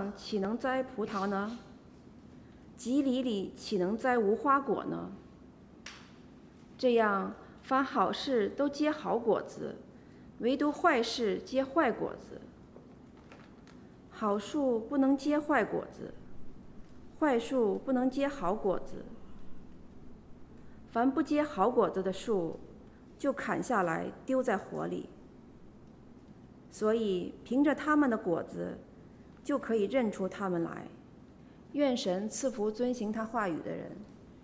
上岂能栽葡萄呢？蒺藜里岂能栽无花果呢？这样，凡好事都结好果子，唯独坏事结坏果子。好树不能结坏果子，坏树不能结好果子。凡不结好果子的树，就砍下来丢在火里。所以凭着他们的果子，就可以认出他们来。愿神赐福遵行他话语的人。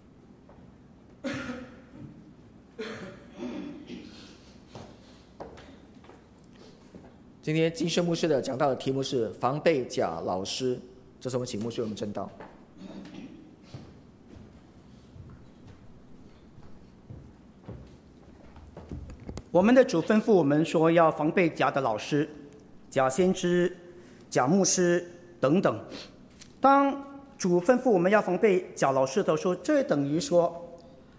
今天金生牧师的讲到的题目是防备假老师，这是我们请牧师为我们证道。 我们的主吩咐我们说要防备假的老师、假先知、假牧师等等。当主吩咐我们要防备假老师的时候，这等于说，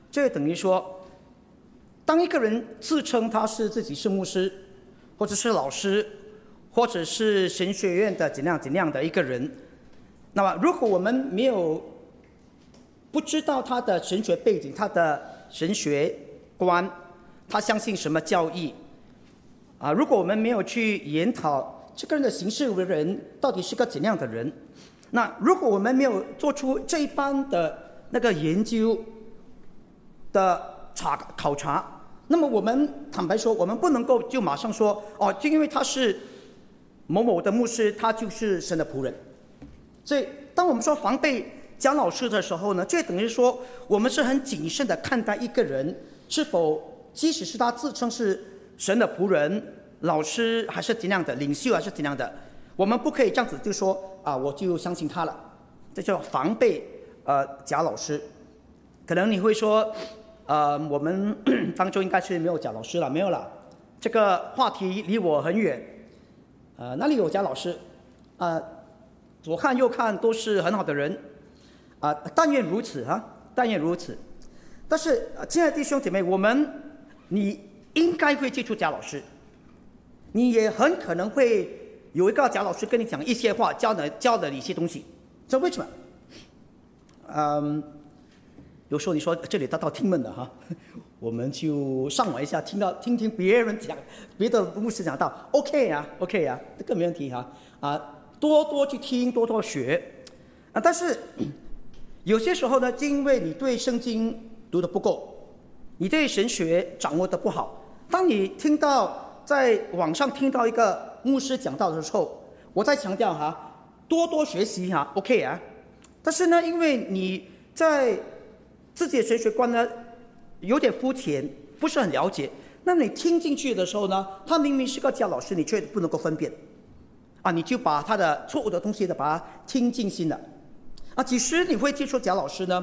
当一个人自称他是自己是牧师，或者是老师，或者是神学院的怎样的一个人，那么如果我们不知道他的神学背景、他的神学观，他相信什么教义如果我们没有去研讨这个人的行事为人到底是个怎样的人，那如果我们没有做出这一般的那个研究的考察，那么我们坦白说，我们不能够就马上说就因为他是某某的牧师，他就是神的仆人。所以当我们说防备假老师的时候呢，这等于说我们是很谨慎的看待一个人是否，即使是他自称是神的仆人、老师还是怎样的领袖还是怎样的，我们不可以这样子就说我就相信他了，这叫防备假老师。可能你会说我们当中应该是没有假老师了，没有了，这个话题离我很远。哪里有假老师？左看右看都是很好的人但愿如此但愿如此。但是亲爱的弟兄姐妹，你应该会接触假老师，你也很可能会有一个假老师跟你讲一些话，教了你一些东西。这为什么？有时候你说这里得到听闻的我们就上网一下，听听别人讲，别的牧师讲到 OK 啊，这个没问题多多去听，多多学但是有些时候呢，因为你对圣经读得不够，你对神学掌握得不好，当你在网上听到一个牧师讲道的时候，我再强调多多学习OK 但是呢，因为你在自己的神学观呢有点肤浅，不是很了解，那你听进去的时候呢，他明明是个假老师，你却不能够分辨你就把他的错误的东西呢把它听进心了几时你会接触假老师呢？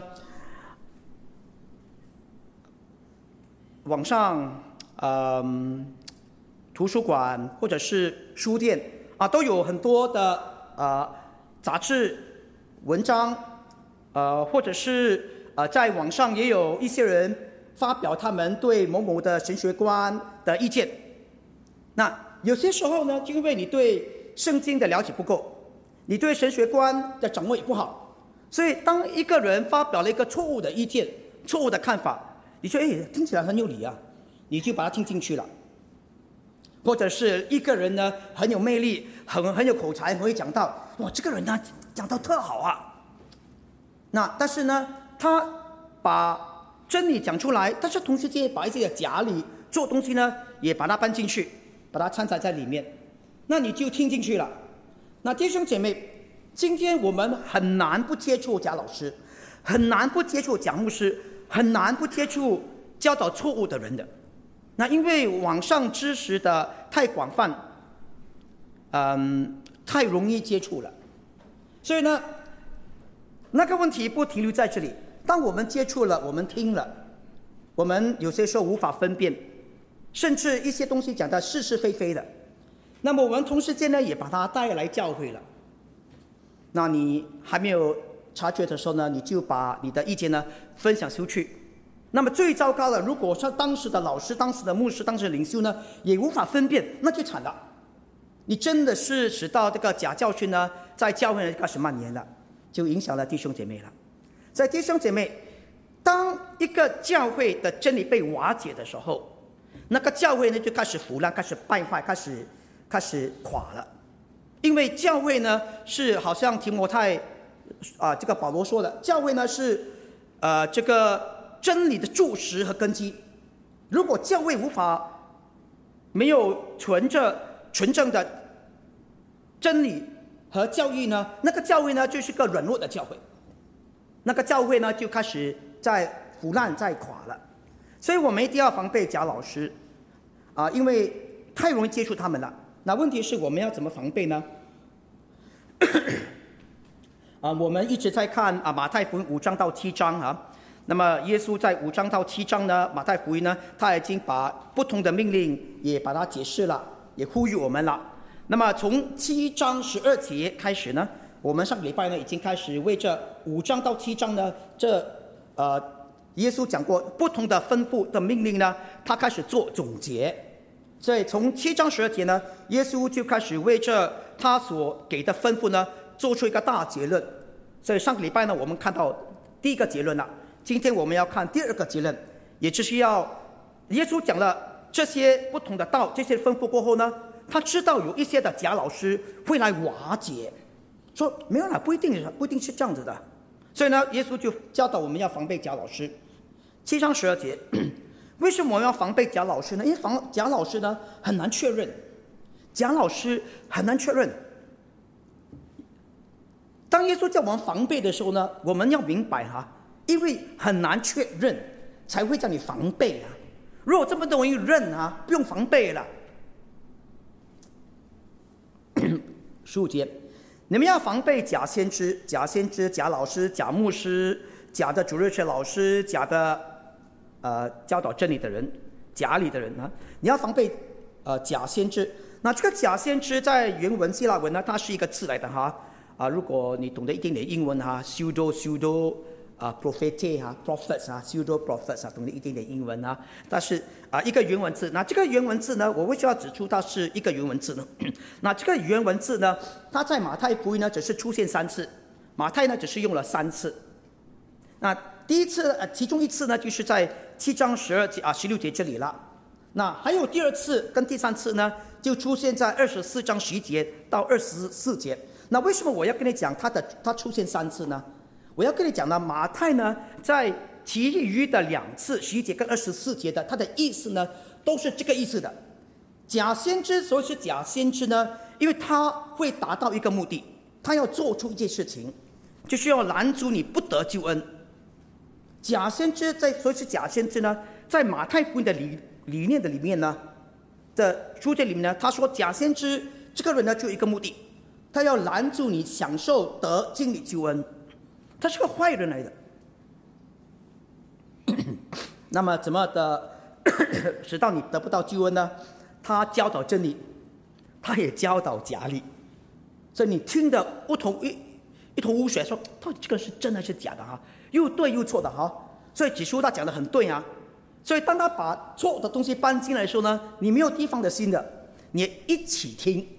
网上图书馆或者是书店都有很多的杂志文章或者是在网上也有一些人发表他们对某某的神学观的意见。那有些时候呢，就因为你对圣经的了解不够，你对神学观的掌握也不好，所以当一个人发表了一个错误的意见、错误的看法，你说听起来很有理你就把它听进去了。或者是一个人呢很有魅力，很有口才，很会讲道，哇，这个人呢讲道特好但是呢他把真理讲出来，但是同时间把一些假理做东西呢也把它搬进去，把它掺杂在里面，那你就听进去了。那弟兄姐妹，今天我们很难不接触假老师，很难不接触假牧师，很难不接触教导错误的人的。那因为网上知识的太广泛，太容易接触了，所以呢那个问题不停留在这里。当我们接触了，我们听了，我们有些时候无法分辨，甚至一些东西讲的是是非非的，那么我们同时间呢也把它带来教会了。那你还没有察觉的时候呢，你就把你的意见呢分享出去。那么最糟糕的，如果说当时的老师、当时的牧师、当时的领袖呢也无法分辨，那就惨了。你真的是使到这个假教训呢在教会呢开始蔓延了，就影响了弟兄姐妹了。在弟兄姐妹，当一个教会的真理被瓦解的时候，那个教会呢就开始腐烂，开始败坏，开始垮了。因为教会呢是好像提摩太这个保罗说的，教会呢是这个真理的柱石和根基。如果教会无法没有纯正的真理和教义呢，那个教会呢就是个软弱的教会，那个教会呢就开始在腐烂在垮了。所以我们一定要防备假老师因为太容易接触他们了。那问题是我们要怎么防备呢？我们一直在看马太福音5章到7章那么耶稣在5章到7章呢，马太福音呢，他已经把不同的命令也把它解释了，也呼吁我们了。那么从7章12节开始呢，我们上个礼拜呢已经开始为这5章到7章呢，耶稣讲过不同的吩咐的命令呢，他开始做总结。所以从7章12节呢，耶稣就开始为这他所给的吩咐呢，做出一个大结论。所以上个礼拜呢，我们看到第一个结论了。今天我们要看第二个结论，也就是耶稣讲了这些不同的道，这些吩咐过后呢，他知道有一些的假老师会来瓦解，说没有啦，不一定是这样子的。所以呢，耶稣就教导我们要防备假老师。7章12节，为什么我们要防备假老师呢？因为假老师呢很难确认，假老师很难确认。当耶稣叫我们防备的时候呢，我们要明白因为很难确认，才会叫你防备如果这么容易认不用防备了。15节，你们要防备假先知、假老师、假牧师、假的主日学老师、假的教导真理的人、假理的人你要防备假先知。那这个假先知在原文希腊文呢，它是一个字来的如果你懂得一点点英文pseudo prophets pseudo prophets 懂得一点点英文但是一个原文字。那这个原文字呢，我为什么要指出它是一个原文字呢？那这个原文字呢，它在马太福音呢只是出现3次，马太呢只是用了3次。那第一次其中一次呢，就是在7章12节16节这里了。那还有第2次跟第3次呢，就出现在24章11节到24节。那为什么我要跟你讲它出现3次呢？我要跟你讲呢，马太呢在其余的2次11节跟24节的，它的意思呢都是这个意思的。假先知所以是假先知呢，因为他会达到一个目的，他要做出一件事情，就是要拦阻你不得救恩。假先知所以是假先知呢，在马太福音的理念的里面呢的书卷里面呢，他说假先知这个人呢就有一个目的，他要拦阻你享受得经历救恩，他是个坏人来的。那么怎么的使到你得不到救恩呢？他教导真理，他也教导假理，所以你听得一头雾水，说到底这个是真的是假的又对又错的所以起初他讲的很对所以当他把错的东西搬进来的时候呢，你没有地方的心的，你一起听。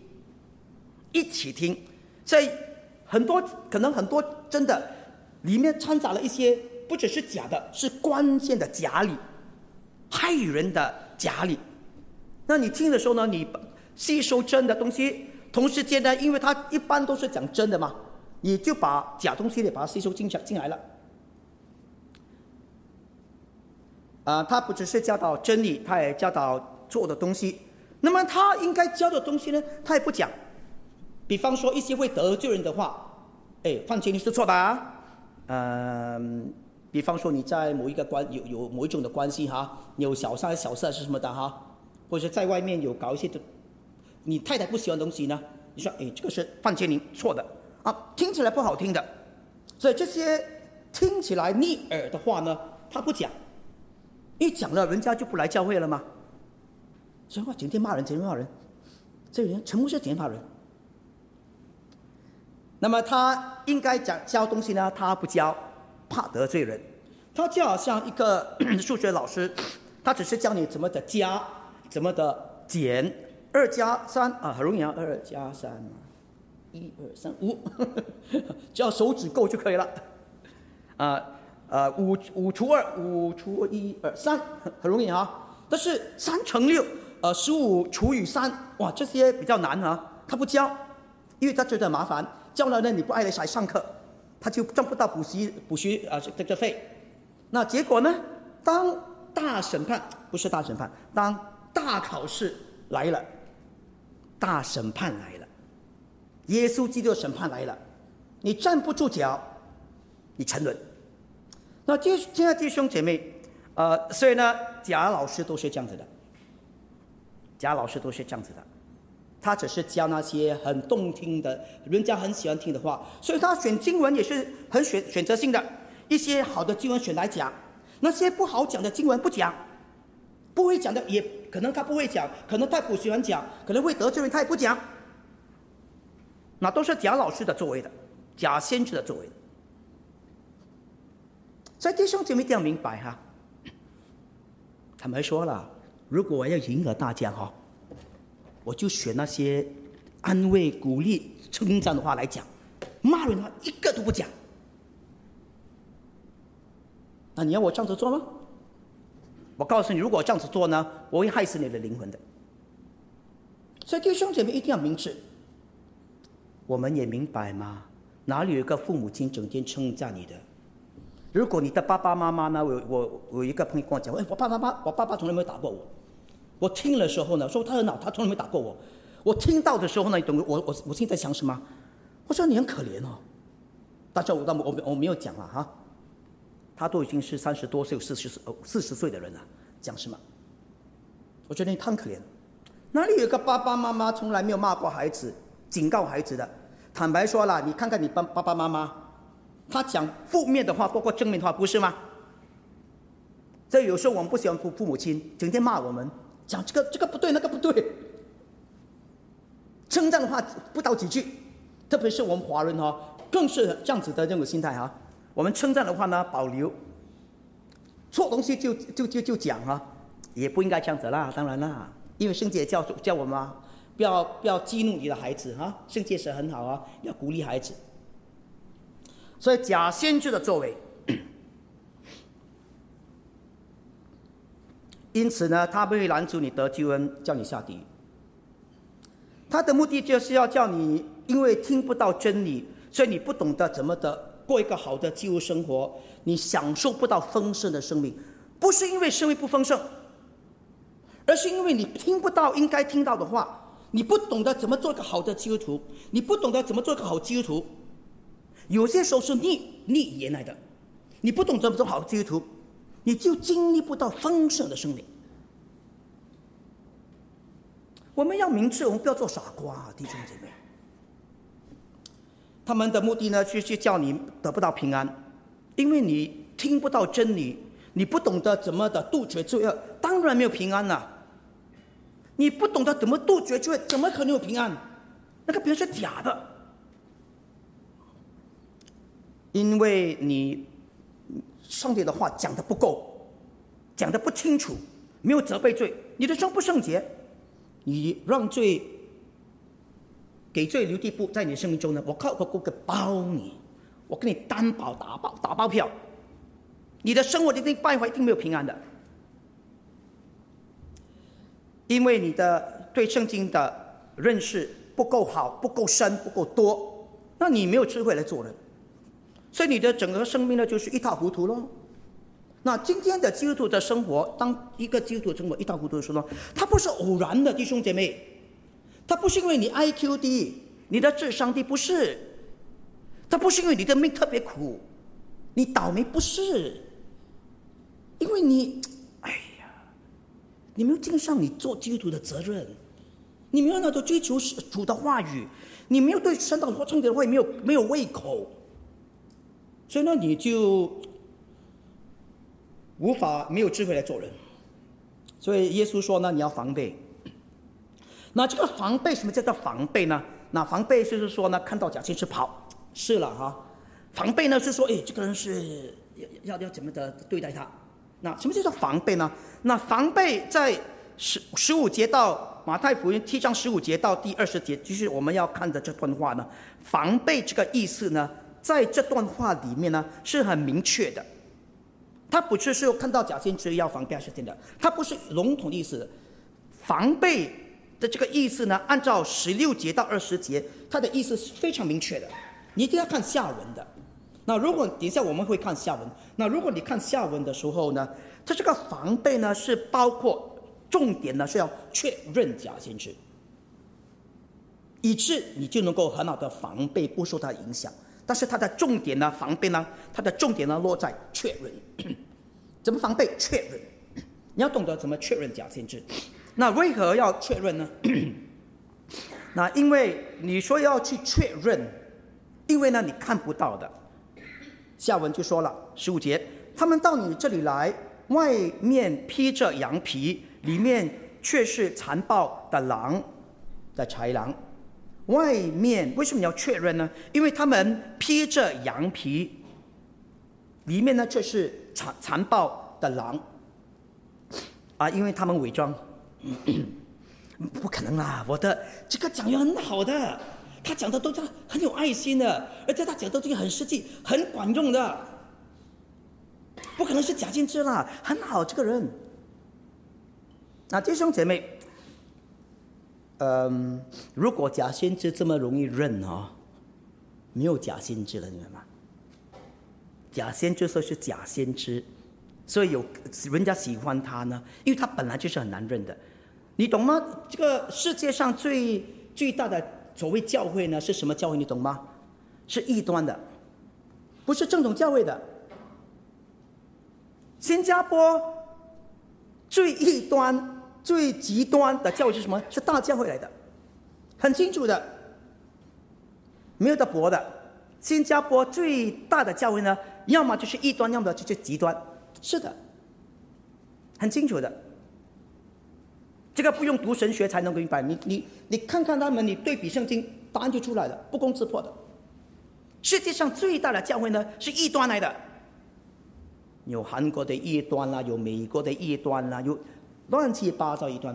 所以可能很多真的里面掺杂了一些不只是假的，是关键的假理，害人的假理。那你听的时候呢，你吸收真的东西，同时间呢，因为他一般都是讲真的嘛，你就把假东西也把它吸收进来了。他不只是教导真理，他也教导错的东西。那么他应该教的东西呢，他也不讲。比方说一些会得罪人的话，犯前你是错的比方说你在某一个有某一种的关系你有小三小四是什么的或者在外面有搞一些你太太不喜欢的东西呢，你说这个是犯前你错的听起来不好听的。所以这些听起来逆耳的话呢，他不讲，一讲了人家就不来教会了吗？所以话整天骂人，这人陈牧师整天骂人。那么他应该教东西呢，他不教，怕得罪人。他就好像一个数学老师，他只是教你怎么的加，怎么的减，2+3很容易2+3 1、2、3、5，只要手指够就可以了。5除2，5除1、2、3，很容易啊。但是3乘6，15除以3，哇，这些比较难啊。他不教，因为他觉得麻烦，教了呢你不爱来上课，他就赚不到补习这个费。那结果呢？当大审判不是大审判，当大考试来了，大审判来了，耶稣基督的审判来了，你站不住脚，你沉沦。那亲爱的弟兄姐妹，所以呢，贾老师都是这样子的，贾老师都是这样子的，他只是教那些很动听的，人家很喜欢听的话，所以他选经文也是很选择性的，一些好的经文选来讲，那些不好讲的经文不讲，不会讲的也可能他不会讲，可能他不喜欢讲，可能会得罪人他也不讲，那都是贾老师的作为的，贾先知的作为的。所以弟兄姐妹一定要明白哈，他们说了，如果我要赢得大家哈，我就选那些安慰、鼓励、称赞的话来讲，骂人的话一个都不讲。那你要我这样子做吗？我告诉你，如果我这样子做呢，我会害死你的灵魂的。所以弟兄姐妹一定要明智。我们也明白吗？哪里有一个父母亲整天称赞你的？如果你的爸爸妈妈呢？我有一个朋友跟我讲，我爸爸从来没有打过我。我听的时候呢，说他很好，他从来没打过我。我听到的时候呢，你懂我现在想什么？我说你很可怜哦。大家我没有讲了哈，他都已经是30多岁、40岁的人了，讲什么？我觉得你太可怜。哪里有一个爸爸妈妈从来没有骂过孩子、警告孩子的？坦白说了，你看看你爸爸妈妈。他讲负面的话多过正面的话，不是吗？所以有时候我们不喜欢父母亲，整天骂我们，讲这个不对，那个不对，称赞的话不到几句。特别是我们华人哈，更是这样子的这种心态哈。我们称赞的话呢，保留；错东西就讲哈，也不应该这样子啦。当然啦，因为圣经也教我们啊，不要激怒你的孩子哈。圣经是很好啊，要鼓励孩子。所以假先知的作为，因此呢，他不会拦阻你得救恩，叫你下地狱。他的目的就是要叫你，因为听不到真理，所以你不懂得怎么的过一个好的基督生活，你享受不到丰盛的生命。不是因为生命不丰盛，而是因为你听不到应该听到的话，你不懂得怎么做一个好的基督徒，你不懂得怎么做一个好基督徒。有些时候是逆言来的，你不懂怎么做好基督徒，你就经历不到丰盛的生命。我们要明智，我们不要做傻瓜，弟兄姐妹。他们的目的呢，就是叫你得不到平安，因为你听不到真理，你不懂得怎么的杜绝罪恶，当然没有平安了。你不懂得怎么杜绝罪恶，怎么可能有平安？那个平安是假的。因为你上帝的话讲得不够，讲得不清楚，没有责备罪，你的生不圣洁，你让罪给罪留地步在你的生命中呢，我靠，我给包你，我给你担保打包票，你的生活一定败坏，一定没有平安的，因为你的对圣经的认识不够好，不够深，不够多，那你没有智慧来做人。所以你的整个生命呢，就是一塌糊涂咯。那今天的基督徒的生活，当一个基督徒生活一塌糊涂的时候，它不是偶然的，弟兄姐妹，它不是因为你 IQ 低，你的智商低，不是，它不是因为你的命特别苦，你倒霉，不是，因为你，你没有尽上你做基督徒的责任，你没有那种追求主的话语，你没有对神的话、圣经的话没有胃口。所以呢，你就无法没有智慧来做人。所以耶稣说呢，你要防备。那这个防备，什么叫做防备呢？那防备就是说呢，看到假先知跑，是了哈。防备呢是说，这个人是要怎么的对待他。那什么叫做防备呢？那防备在15节到马太福音7章15节到第20节，就是我们要看的这段话呢，防备这个意思呢，在这段话里面呢是很明确的。他不是说看到假先知要防备还是真的，他不是笼统的意思。防备的这个意思呢，按照16节到20节，它的意思是非常明确的，你一定要看下文的。那如果等一下我们会看下文，那如果你看下文的时候呢，它这个防备呢是包括重点呢是要确认假先知，以致你就能够很好的防备，不受它影响。但是它的重点呢，防备呢，它的重点呢落在确认。怎么防备？确认。你要懂得怎么确认假先知。那为何要确认呢？那因为你说要去确认，因为呢你看不到的。下文就说了15节，他们到你这里来，外面披着羊皮，里面却是残暴的狼的豺狼。外面为什么你要确认呢？因为他们披着羊皮，里面呢却是残暴的狼啊！因为他们伪装，不可能啦！我的这个讲员很好的，他讲的都是很有爱心的，而且他讲的这个很实际、很管用的，不可能是假先知啦，很好这个人。弟兄姐妹。如果假先知这么容易认没有假先知了，你明白吗？假先知说是假先知，所以有人家喜欢他呢，因为他本来就是很难认的，你懂吗？这个世界上最大的所谓教会呢是什么教会？你懂吗？是异端的，不是正统教会的。新加坡最异端最极端的教会是什么？是大教会来的，很清楚的，没有得驳的。新加坡最大的教会呢，要么就是异端，要么就是极端，是的，很清楚的。这个不用读神学才能明白，你看看他们，你对比圣经，答案就出来了，不攻自破的。世界上最大的教会呢，是异端来的，有韩国的异端啦，有美国的异端啦，有乱七八糟一端。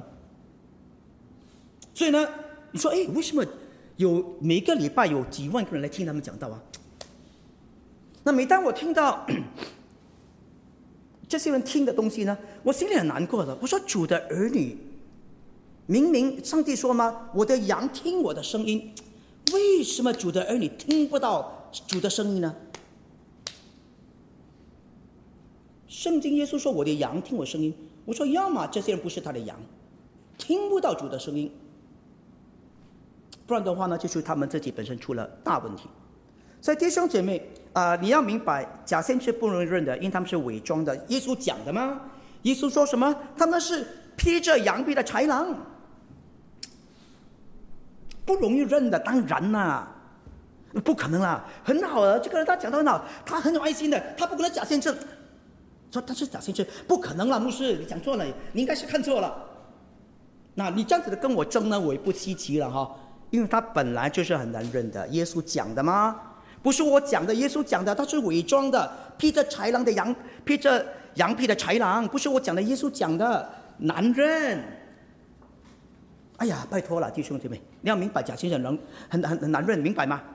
所以呢，你说为什么有每个礼拜有几万个人来听他们讲道啊？那每当我听到这些人听的东西呢，我心里很难过的。我说主的儿女，明明上帝说吗？我的羊听我的声音，为什么主的儿女听不到主的声音呢？圣经耶稣说我的羊听我声音，我说要么这些人不是他的羊，听不到主的声音，不然的话呢，就是他们自己本身出了大问题。所以弟兄姐妹你要明白，假先知不容易认的，因为他们是伪装的。耶稣讲的吗？耶稣说什么？他们是披着羊皮的豺狼，不容易认的。当然啦，不可能啦，很好的，这个人他讲得很好，他很有爱心的，他不可能假先知。说他是假先知，不可能啦，牧师，你讲错了，你应该是看错了。那你这样子的跟我争呢，我也不稀奇了哈，因为他本来就是很难认的。耶稣讲的吗？不是我讲的，耶稣讲的，他是伪装的，披着豺狼的羊，披着羊皮的豺狼，不是我讲的，耶稣讲的，难认。哎呀，拜托了，弟兄姐妹，你要明白假先知很难认，明白吗？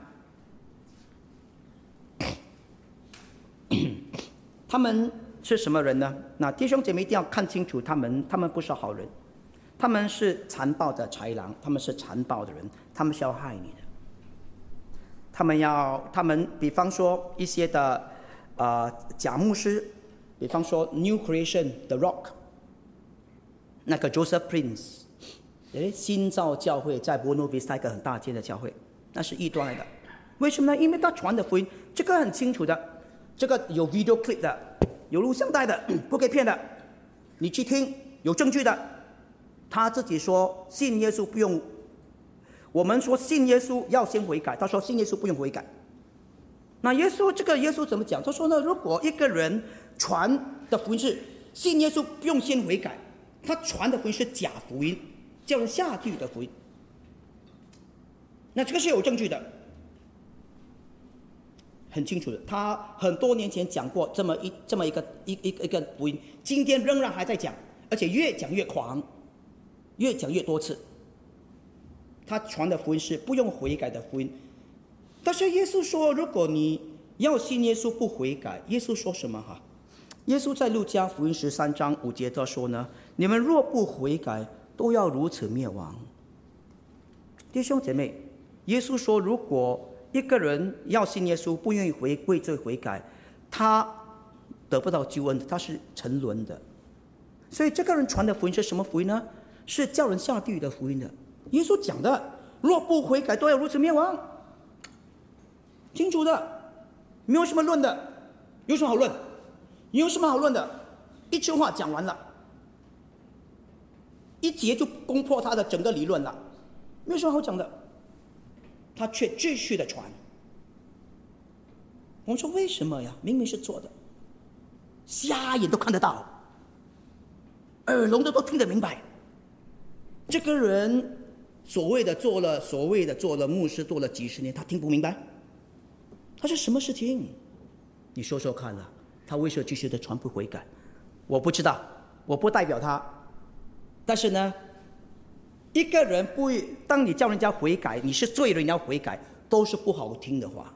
他们是什么人呢？那弟兄姐妹一定要看清楚，他们不是好人，他们是残暴的豺狼，他们是残暴的人，他们是要害你的。他们比方说一些的假牧师，比方说 New Creation The Rock 那个 Joseph Prince 新造教会在 Buona Vista 一个很大间的教会，那是异端来的。为什么呢？因为他传的福音这个很清楚的，这个有 video clip 的，有录像带的，不可以骗的，你去听，有证据的。他自己说信耶稣不用，我们说信耶稣要先悔改，他说信耶稣不用悔改。那耶稣怎么讲？他说呢，如果一个人传的福音是信耶稣不用先悔改，他传的福音是假福音，叫人下地狱的福音，那这个是有证据的，很清楚的。他很多年前讲过这么一个福音，今天仍然还在讲，而且越讲越狂，越讲越多次。 他传的福音是不用悔改的福音。但是耶稣说，如果你要信耶稣不悔改，耶稣说什么哈？耶稣在路加福音13章5节他说呢：你们若不悔改，都要如此灭亡。弟兄姐妹，耶稣说，如果一个人要信耶稣，不愿意归罪悔改，他得不到救恩，他是沉沦的。所以这个人传的福音是什么福音呢？是叫人下地狱的福音的。耶稣讲的，若不悔改，都要如此灭亡，清楚的，没有什么论的，有什么好论？有什么好论的？一句话讲完了，一节就攻破他的整个理论了，没有什么好讲的。他却继续的传。我们说为什么呀？明明是错的，瞎眼都看得到，耳聋的都听得明白。这个人所谓的做了牧师，做了几十年，他听不明白，他是什么事情？你说说看了，他为什么继续的传不悔改？我不知道，我不代表他。但是呢，一个人当你叫人家悔改，你是罪人，你要悔改，都是不好听的话。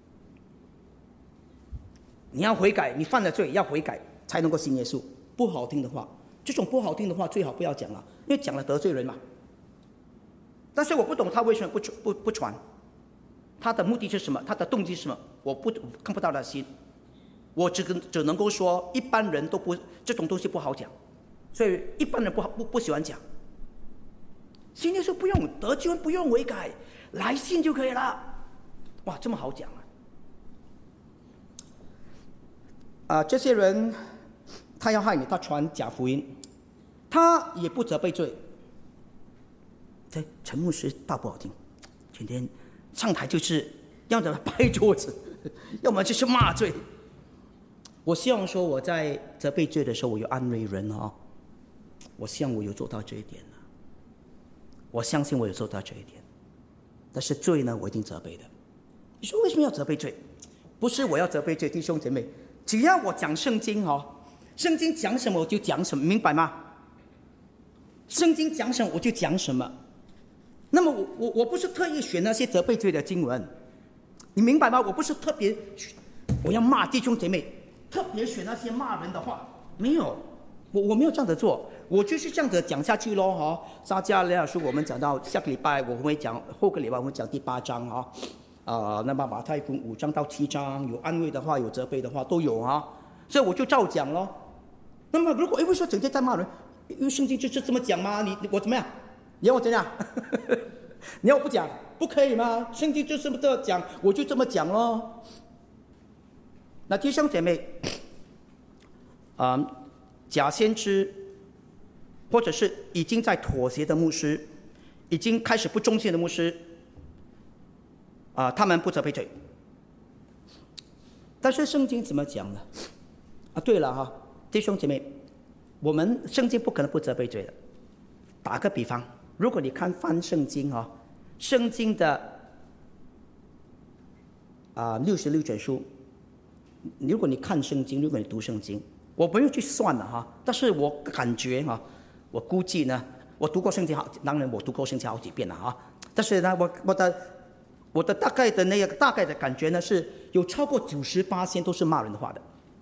你要悔改，你犯了罪要悔改才能够信耶稣。不好听的话，这种不好听的话最好不要讲了，因为讲了得罪人嘛。但是我不懂他为什么不传，他的目的是什么？他的动机是什么？我看不到他的心。我只能够说，一般人都不这种东西不好讲，所以一般人不喜欢讲。信耶稣不用得救，不用悔改，来信就可以了。哇，这么好讲啊！这些人他要害你，他传假福音，他也不责备罪。这陈牧师大不好听，天天上台就是要么拍桌子，要么就是骂罪。我希望说我在责备罪的时候，我有安慰人啊。我希望我有做到这一点。我相信我有做到这一点，但是罪呢，我一定责备的。你说为什么要责备罪？不是我要责备罪，弟兄姐妹，只要我讲圣经圣经讲什么我就讲什么，明白吗？圣经讲什么我就讲什么。那么我不是特意选那些责备罪的经文，你明白吗？我不是特别我要骂弟兄姐妹，特别选那些骂人的话，没有。我没有这样子做，我就是这样子讲下去咯撒迦利亚书我们讲到下个礼拜我会讲，后个礼拜我们讲第8章那么马太福音5章到7章，有安慰的话，有责备的话都有所以我就照讲咯。那么如果为什么整天在骂人？因为圣经就是这么讲吗？我怎么样？你要我怎样？你要我不讲不可以吗？圣经就这么讲，我就这么讲咯。那弟兄姐妹假先知，或者是已经在妥协的牧师，已经开始不忠心的牧师，他们不责备罪。但是圣经怎么讲呢？对了弟兄姐妹，我们圣经不可能不责备罪的。打个比方，如果你翻圣经圣经的66卷书，如果你看圣经，如果你读圣经，我不用去算了但是我感觉我估计呢，我读过圣经当然我读过圣经好几遍了但是呢，我的大概的感觉呢，是有超过98%都是骂人的话的，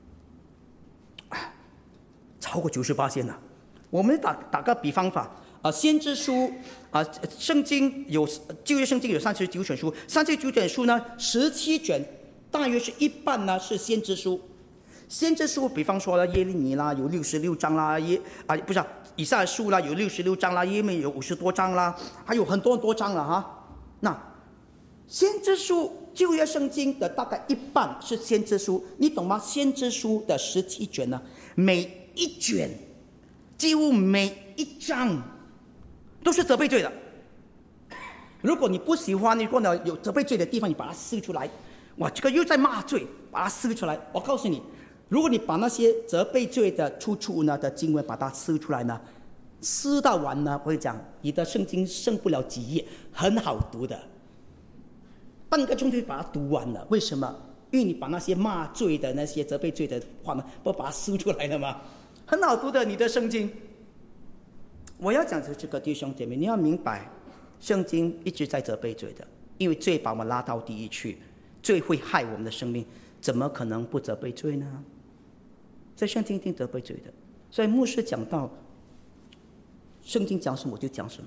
超过98%呢。我们打个比方法先知书圣经旧约圣经有39卷书，39卷书呢，17卷大约是一半呢是先知书。先知书比方说了耶利米啦有66章啦，不是以赛亚书啦有66章啦，耶利米有50多章啦，还有很多很多章了那先知书旧约圣经的大概一半是先知书，你懂吗？先知书的17卷呢，每一卷几乎每一章都是责备罪的。如果你不喜欢，如果呢有责备罪的地方，你把它撕出来，哇，这个又在骂罪，把它撕出来。我告诉你，如果你把那些责备罪的出处呢的经文把它撕出来呢，撕到完呢，我会讲你的圣经剩不了几页，很好读的，半个钟头就把它读完了。为什么？因为你把那些骂罪的那些责备罪的话呢，不把它撕出来了吗？很好读的，你的圣经。我要讲的这个弟兄姐妹，你要明白， 圣经一直在责备罪的，因为罪把我们拉到地狱去，罪会害我们的生命，怎么可能不责备罪呢？所以圣经一定责备罪的。所以牧师讲到圣经讲什么我就讲什么。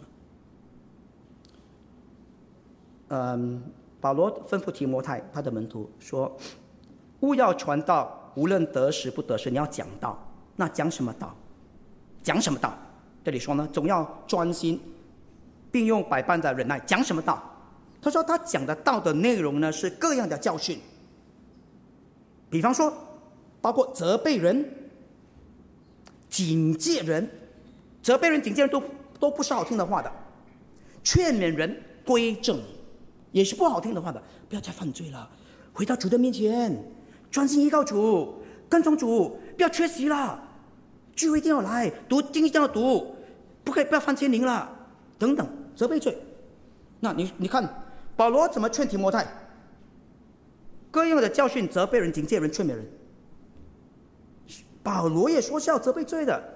保罗吩咐提摩太他的门徒说，务要传道，无论得时不得时，你要讲道。那讲什么道？讲什么道？这里说呢，总要专心，并用百般的忍耐。讲什么道？他说他讲的道的内容呢，是各样的教训，比方说包括责备人、警戒人。责备人、警戒人都不是好听的话的，劝勉人归正也是不好听的话的。不要再犯罪了，回到主的面前，专心依靠主，跟从主，不要缺席了，聚会一定要来，读经一定要读，不要犯天灵了，等等，责备罪。那你看保罗怎么劝提摩太？各样的教训，责备人、警戒人、劝勉人。保罗也说是要责备罪的。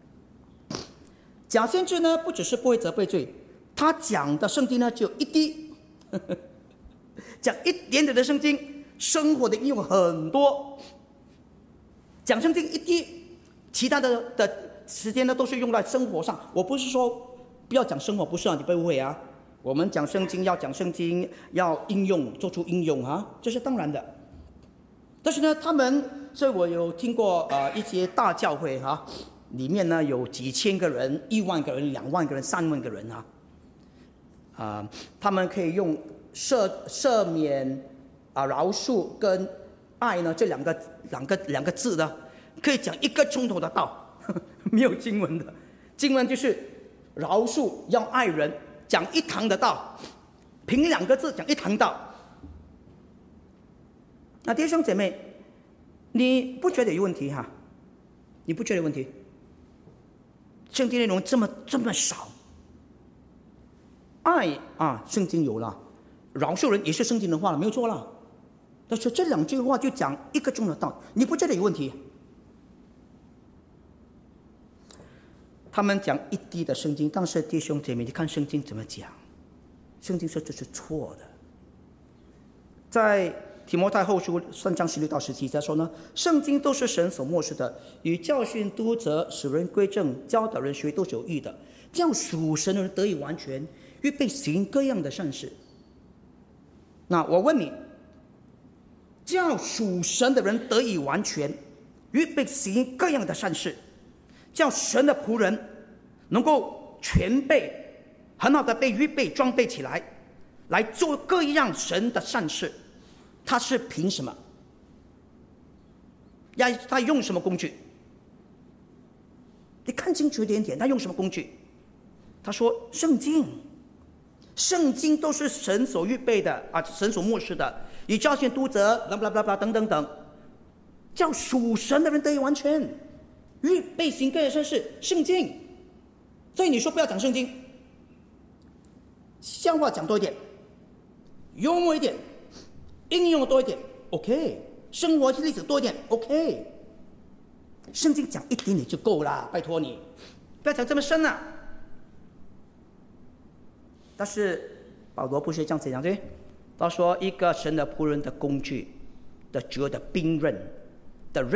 假先知呢，不只是不会责备罪，他讲的圣经呢只有一滴，讲一点点的圣经，生活的应用很多。讲圣经一滴，其他的时间呢都是用在生活上。我不是说不要讲生活，不是啊，你不要误会啊。我们讲圣经要讲圣经，要应用，做出应用啊，这是当然的。但是呢，所以我有听过一些大教会啊，里面呢有几千个人、1万个人、2万个人、3万个人啊，他们可以用赦免饶恕跟爱呢这两个字呢，可以讲1个钟头的道，没有经文的。经文就是饶恕要爱人，讲1堂的道，凭2个字讲1堂道。那弟兄姐妹，你不觉得有问题哈？你不觉得有问题？圣经内容这么少，爱圣经有了，饶恕人也是圣经的话了，没有错了。但是这2句话就讲1个钟的道，你不觉得有问题？他们讲一滴的圣经，但是弟兄姐妹，你看圣经怎么讲？圣经说这是错的。在提摩太后书3章16到17节说呢，圣经都是神所默示的，与教训、督责、使人归正、教导人学都是有益的，叫属神的人得以完全，预备行各样的善事。那我问你，叫属神的人得以完全，预备行各样的善事，叫神的仆人能够全备，很好的被预备装备起来，来做各样神的善事。他是凭什么？他用什么工具？你看清楚一点，他用什么工具？他说圣经，圣经都是神所预备的神所默示的，以教训、督责等等等，叫属神的人得以完全，预备行各样善事。圣经。所以你说不要讲圣经，笑话讲多一点，幽默一点，应用多一点 ，OK， 生活例子多一点 ，OK。圣经讲一点点就够了，拜托你，不要讲这么深啊。但是保罗不是这样子讲，对？他说一个神的仆人的工具的主要的兵刃的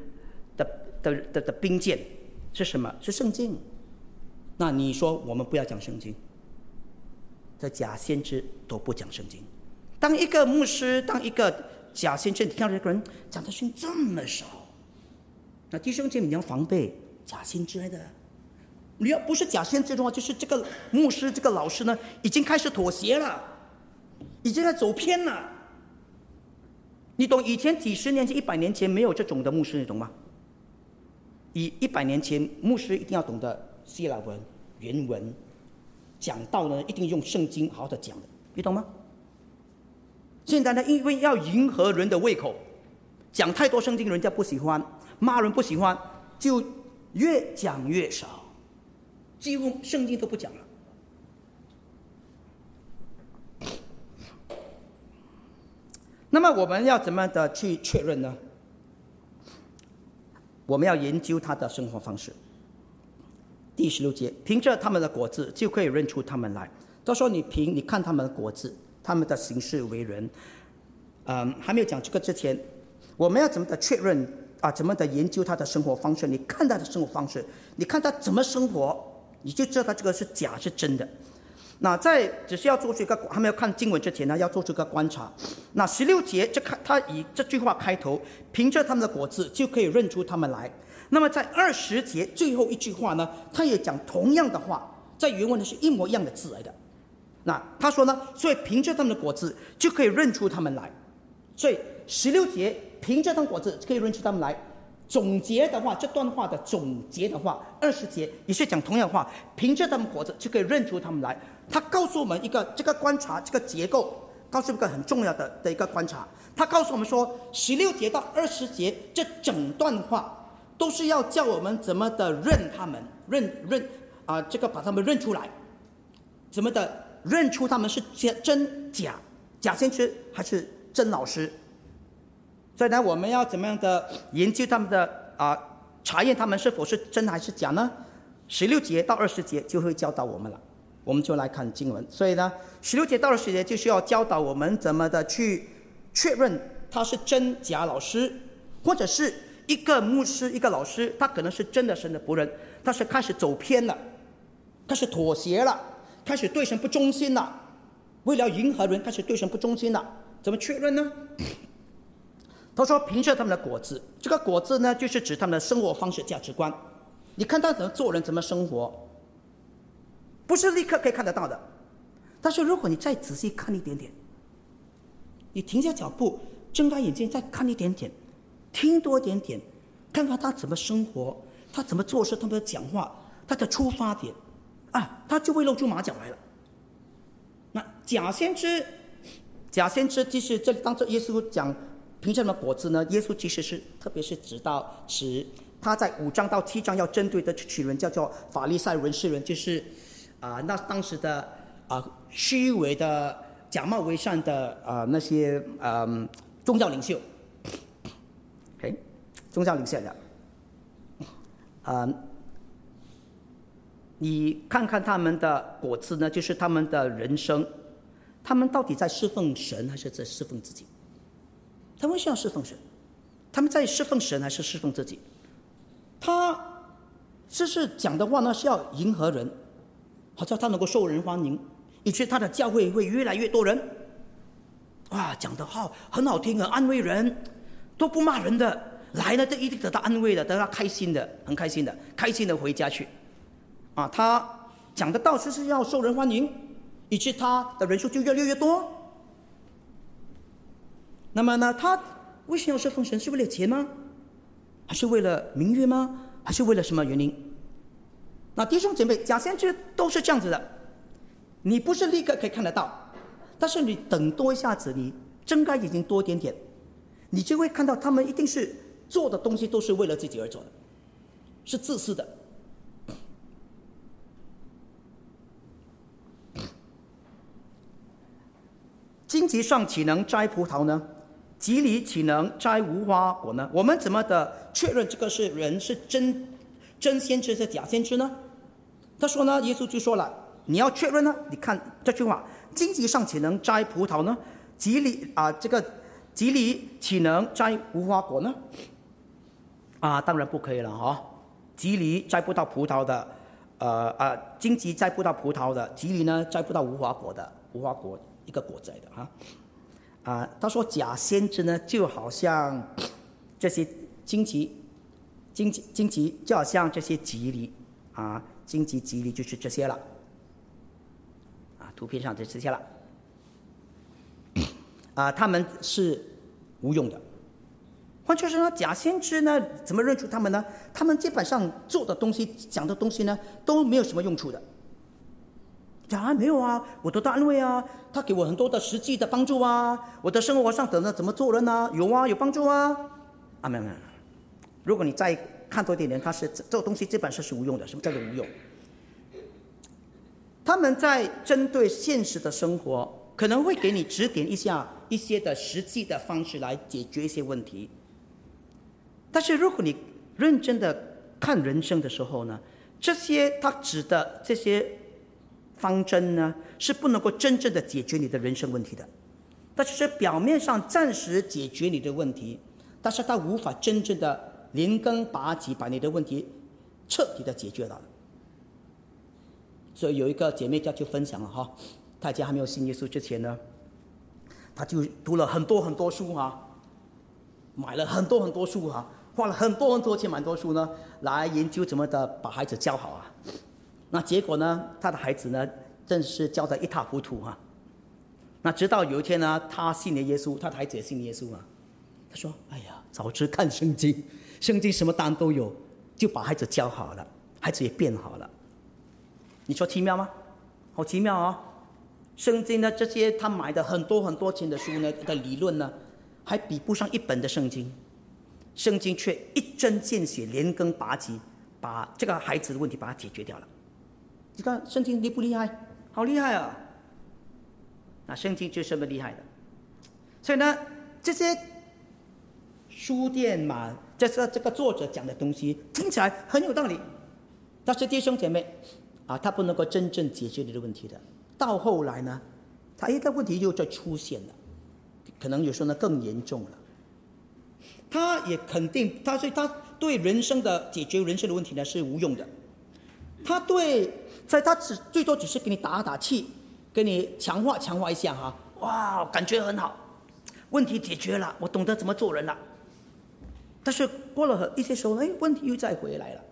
兵剑是什么？是圣经。那你说我们不要讲圣经，这假先知都不讲圣经。当一个牧师，当一个假先知，你看到这个人讲的圣经这么少，那弟兄姐妹你要防备假先知来的。你要不是假先知的话，就是这个牧师、这个老师呢，已经开始妥协了，已经在走偏了。你懂？以前几十年前、100年前没有这种的牧师，你懂吗？100年前，牧师一定要懂得希腊文、原文，讲道呢一定用圣经好好的讲的，你懂吗？现在呢，因为要迎合人的胃口，讲太多圣经人家不喜欢，骂人不喜欢，就越讲越少，几乎圣经都不讲了。那么我们要怎么的去确认呢？我们要研究他的生活方式。第16节，凭着他们的果子就可以认出他们来。 他说你看他们的果子，他们的行事为人。还没有讲这个之前，我们要怎么的确认怎么的研究他的生活方式？你看他的生活方式，你看他怎么生活，你就知道他这个是假是真的。那只是要做出一个，还没有看经文之前呢，要做出一个观察。那16节他以这句话开头，凭着他们的果子就可以认出他们来。那么在20节最后一句话呢，他也讲同样的话，在原文呢是一模一样的字来的。那他说呢，所以凭着他们的果子就可以认出他们来。所以16节凭着他们的果子可以认出他们来。总结的话，这段话的总结的话，20节也是讲同样的话，凭着他们果子就可以认出他们来。他告诉我们一个这个观察，这个结构，告诉一个很重要的一个观察。他告诉我们说，16节到20节这整段话都是要叫我们怎么的认他们，这个把他们认出来，怎么的认出他们是真假先知还是真老师。所以呢，我们要怎么样的研究他们的查验他们是否是真还是假呢？16节到20节就会教导我们了。我们就来看经文。所以呢，16节到20节就是要教导我们怎么的去确认他是真假老师，或者是一个牧师一个老师，他可能是真的神的仆人，他是开始走偏了，开始妥协了，开始对神不忠心了，为了迎合人开始对神不忠心了。怎么确认呢？他说凭着他们的果子，这个果子呢就是指他们的生活方式价值观。你看他怎么做人怎么生活，不是立刻可以看得到的，但是如果你再仔细看一点点，你停下脚步，睁开眼睛再看一点点，听多一点点，看看他怎么生活，他怎么做事，他怎么讲话，他的出发点他就会露出马脚来了。那假先知其实这里当着耶稣讲凭着什么果子呢？耶稣其实是特别是指他在5章到7章要针对的这群人叫做法利赛人、士人，就是那当时的虚伪的假冒为善的那些宗教领袖，OK， 宗教领袖的，你看看他们的果子呢，就是他们的人生，他们到底在侍奉神还是在侍奉自己？他们是要侍奉神，他们在侍奉神还是侍奉自己？他是讲的话呢是要迎合人，好像他能够受人欢迎，以致他的教会会越来越多人。讲得好，很好听啊，安慰人，都不骂人的，来了都一定得到安慰的，得到开心的，很开心的，开心的回家去。他讲的道是要受人欢迎，以致他的人数就越来越多。那么呢，他为什么要侍奉神？是为了钱吗？还是为了名誉吗？还是为了什么原因？那弟兄姐妹，假先知都是这样子的，你不是立刻可以看得到，但是你等多一下子，你睁开眼睛多一点点，你就会看到他们一定是做的东西都是为了自己而做的，是自私的。荆棘上岂能摘葡萄呢？棘里岂能摘无花果呢？我们怎么的确认这个是人是真先知是假先知呢？他说呢，耶稣就说了，你要确认呢，你看这句话，荆棘上岂能摘葡萄呢？棘里这个棘里岂能摘无花果呢？当然不可以了棘里摘不到葡萄的，荆棘摘不到葡萄的，棘里呢摘不到无花果的，无花果一个果子来的他说假先知呢就好像这些荆棘就好像这些棘里荆棘棘里就是这些了图片上就这些了他们是无用的。换句话说呢，假先知呢怎么认出他们呢？他们基本上做的东西讲的东西呢都没有什么用处的。没有我得到安慰他给我很多的实际的帮助我的生活上怎么做人有帮助没有。如果你再看多一点点，这个东西基本上是无用的。什么叫做无用？他们在针对现实的生活，可能会给你指点一些的实际的方式来解决一些问题。但是如果你认真的看人生的时候呢，这些他指的这些方针呢，是不能够真正的解决你的人生问题的。它只是表面上暂时解决你的问题，但是它无法真正的连根拔起，把你的问题彻底的解决到了。所以有一个姐妹就分享了哈，她家还没有信耶稣之前呢，她就读了很多很多书啊，买了很多很多书啊，花了很多很多钱买很多书呢，来研究怎么的把孩子教好啊。那结果呢，她的孩子呢，真是教得一塌糊涂啊。那直到有一天呢，她信了耶稣，她的孩子也信了耶稣啊。她说：“哎呀，早知看圣经，圣经什么答案都有，就把孩子教好了，孩子也变好了。”你说奇妙吗？好奇妙哦！圣经呢，这些他买的很多很多钱的书呢的理论呢，还比不上一本的圣经，圣经却一针见血、连根拔起，把这个孩子的问题把它解决掉了。你看圣经厉不厉害？好厉害啊！那圣经就是这么厉害的。所以呢，这些书店嘛，这个作者讲的东西听起来很有道理，但是弟兄姐妹他不能够真正解决你的问题的。到后来呢，他一个问题又再出现了，可能有时候呢更严重了。他也肯定，所以他对人生的解决人生的问题呢是无用的。他最多只是给你打打气，给你强化一下哈，哇，感觉很好，问题解决了，我懂得怎么做人了。但是过了一些时候，问题又再回来了。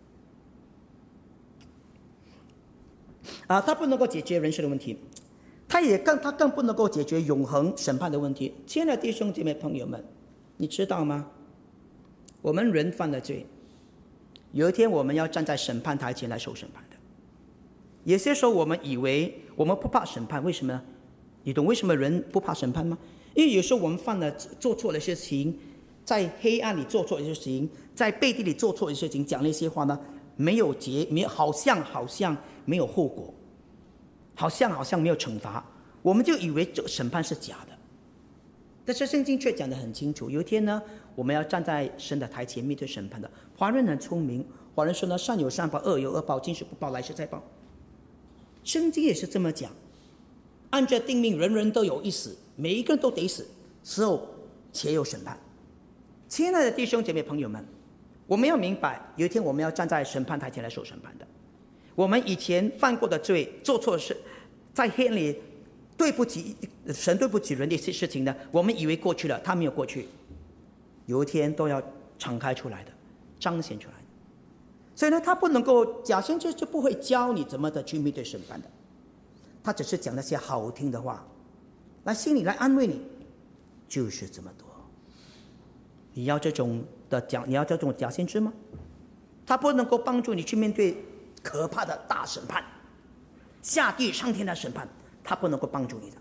他不能够解决人生的问题，他更不能够解决永恒审判的问题。亲爱的弟兄姐妹朋友们，你知道吗？我们人犯了罪，有一天我们要站在审判台前来受审判的。有些时候我们以为我们不怕审判，为什么呢？你懂为什么人不怕审判吗？因为有时候我们做错了一些事情，在黑暗里做错一些事情，在背地里做错一些事情，讲那些话呢，好像没有后果，好像没有惩罚，我们就以为这个审判是假的。但是圣经却讲得很清楚，有一天呢，我们要站在神的台前面对审判的。华人很聪明，华人说呢，善有善报，恶有恶报，今世不报，来世再报。圣经也是这么讲，按着定命，人人都有一死，每一个人都得死，死后且有审判。亲爱的弟兄姐妹朋友们，我们要明白，有一天我们要站在审判台前来受审判的。我们以前犯过的罪，做错事，在黑暗里对不起神、对不起人的一些事情呢，我们以为过去了，它没有过去，有一天都要敞开出来的，彰显出来的。所以呢，他不能够，假先知就不会教你怎么的去面对审判的，他只是讲那些好听的话，来心里来安慰你，就是这么多。你要这种假先知吗？他不能够帮助你去面对可怕的大审判，下地上天的审判，他不能够帮助你的。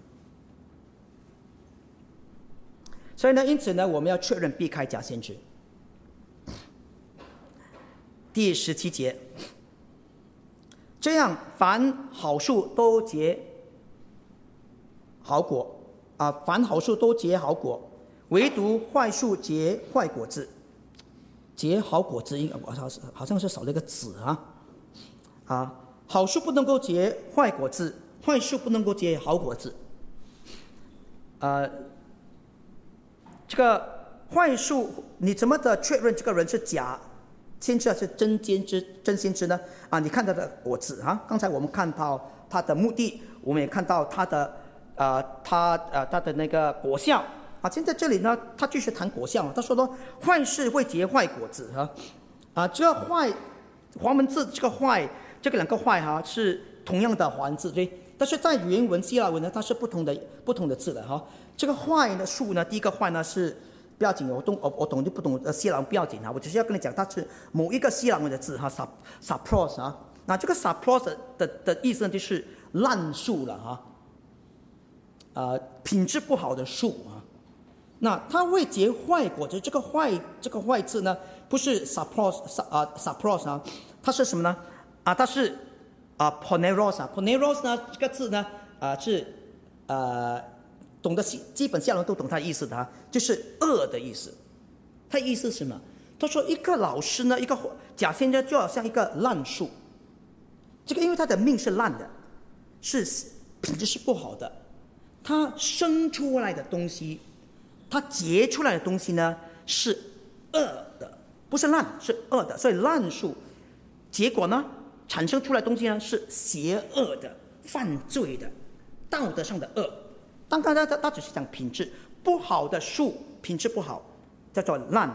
所以呢，因此呢，我们要确认避开假先知。第17节，这样凡好树都结好果凡好树都结好果，唯独坏树结坏果子。结好果子好像是少了一个子好树不能够结坏果子，坏树不能够结好果子。这个坏树，你怎么的确认这个人是假先知还是真先知呢？你看他的果子刚才我们看到他的目的，我们也看到他的那个果效现在这里呢，他继续谈果效，他说呢，坏事会结坏果子这个坏华文字，这个坏，这个两个坏是同样的华文字对，但是在原文希腊文呢，它是不同的字的这个坏的树呢，第一个坏呢是不要紧，我懂就不懂希腊文不要紧我只是要跟你讲，它是某一个希腊文的字sapros 那这个 sapros 的意思呢，就是烂树了品质不好的树那它会结坏果子，这个坏字呢，不是 sapros 它是什么呢？它是poneros 呢，这个字呢是懂得基本下人都懂它的意思的就是恶的意思。它意思是什么？他说一个老师呢，一个假先知就好像一个烂树，这个因为他的命是烂的， 品质是不好的，它生出来的东西，它结出来的东西呢是恶的，不是烂，是恶的。所以烂树结果呢产生出来的东西呢是邪恶的、犯罪的、道德上的恶。当然他只是讲品质不好的树，品质不好，叫做烂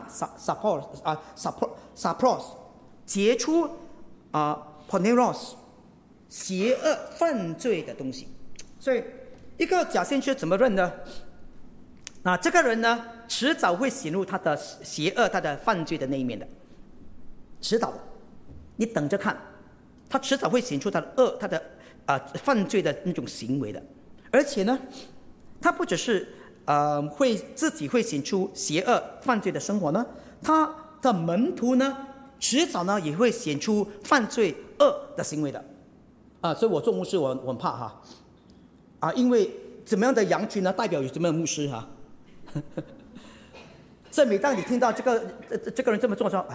sapros 结出poneros 邪恶犯罪的东西。所以一个假先知怎么认呢？那这个人呢迟早会显露他的邪恶、他的犯罪的那一面的，迟早的，你等着看，他迟早会显出他的恶、他的犯罪的那种行为的。而且呢他不只是自己会显出邪恶犯罪的生活呢，他的门徒呢迟早呢也会显出犯罪恶的行为的所以我做牧师我很怕因为怎么样的羊群呢代表有怎么样的牧师所以每当你听到这个人这么做的时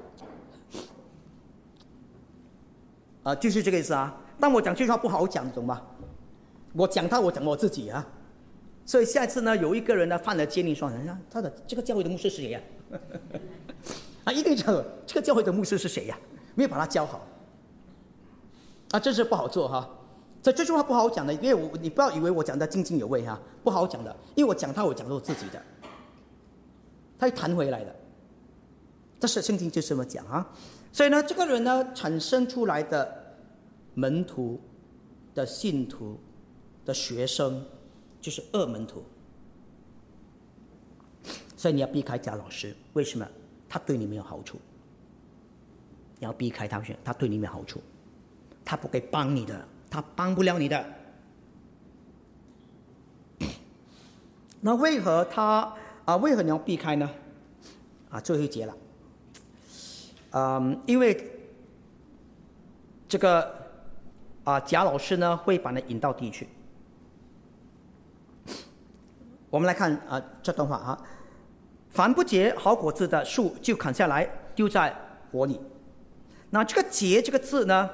候，就是这个意思当我讲这句话不好讲，懂吗？我讲我自己所以下一次呢，有一个人呢犯了奸淫，说他的这个教会的牧师是谁呀？一定讲这个教会的牧师是谁呀？没有把他教好真是不好做所以这句话不好讲的，因为你不要以为我讲的津津有味不好讲的，因为我讲我讲的我自己的，他会弹回来的。这是圣经就这么讲所以呢，这个人呢产生出来的门徒的信徒的学生就是恶门徒，所以你要避开假老师。为什么？他对你没有好处，你要避开他，他对你没有好处，他不会帮你的，他帮不了你的。那为何你要避开呢？最后一节了，因为这个假老师呢会把你引到地狱去。我们来看这段话凡不结好果子的树就砍下来丢在火里。那这个结这个字呢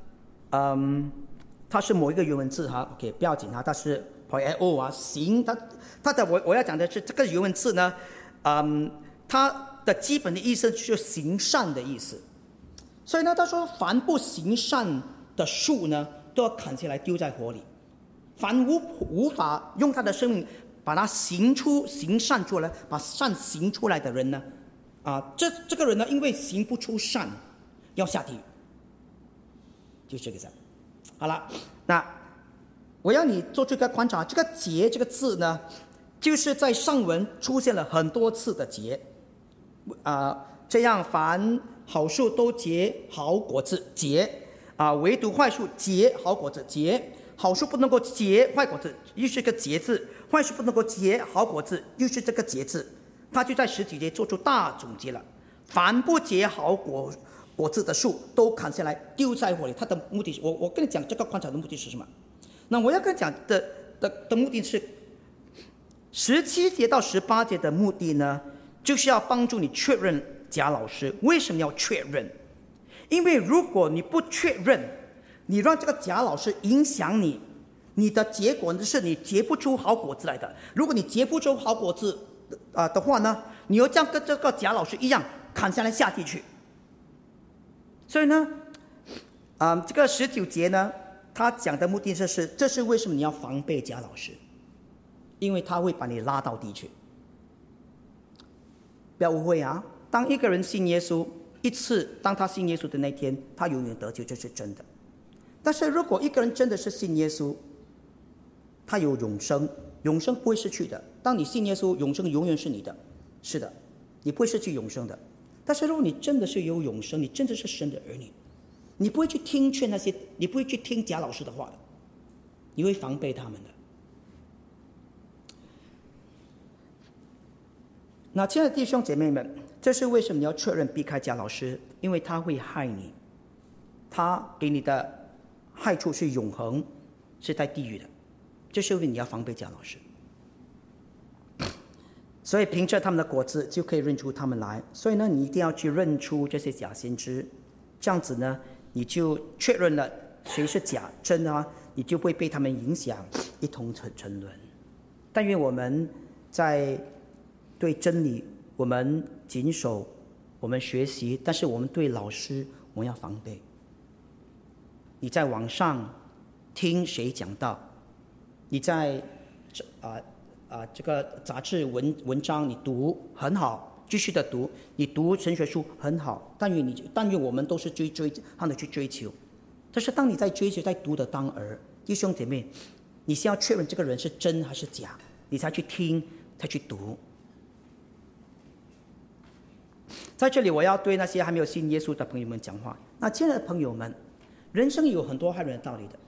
它是某一个原文字OK 不要紧它是 poeo 行它的我要讲的是这个原文字呢它的基本的意思就是行善的意思。所以呢他说凡不行善的树呢都要砍下来丢在火里。凡无法用他的生命把它行善出来，把善行出来的人呢这个人呢因为行不出善要下地狱，就这个字。好了，那我要你做这个观察，这个结这个字呢就是在上文出现了很多次的结这样凡好树都结好果子，结唯独坏树结好果子，结好树不能够结坏果子，又是个结字，坏树不能够结好果子，又是这个结字。他就在10几节做出大总结了，凡不结好果子的树都砍下来丢在火里。他的目的是我跟你讲这个观察的目的是什么？那我要跟你讲的目的是17节到18节的目的呢，就是要帮助你确认假老师。为什么要确认？因为如果你不确认，你让这个假老师影响你的结果是你结不出好果子来的。如果你结不出好果子的话呢，你又这样跟这个假老师一样砍下来下地去。所以呢这个19节呢他讲的目的是这是为什么你要防备假老师，因为他会把你拉到地去。不要误会当一个人信耶稣一次，当他信耶稣的那天他永远得救，这是真的。但是如果一个人真的是信耶稣，他有永生，永生不会失去的。当你信耶稣，永生永远是你的，是的，你不会失去永生的。但是如果你真的是有永生，你真的是神的儿女，你不会去听劝那些，你不会去听假老师的话的，你会防备他们的。那亲爱的弟兄姐妹们，这是为什么你要确认避开假老师，因为他会害你，他给你的害处是永恒，是在地狱的，这是因为你要防备假老师。所以凭着他们的果子就可以认出他们来。所以呢，你一定要去认出这些假先知，这样子呢，你就确认了谁是假真你就会被他们影响，一同沉沦。但愿我们在对真理我们谨守，我们学习，但是我们对老师我们要防备。你在网上听谁讲道，你在这个杂志文章你读很好，继续的读，你读神学书很好，但愿我们都是他们去追求。但是当你在追求在读的当儿，弟兄姐妹，你先要确认这个人是真还是假，你才去听，才去读。在这里我要对那些还没有信耶稣的朋友们讲话。那亲爱的朋友们，人生有很多害人的道理的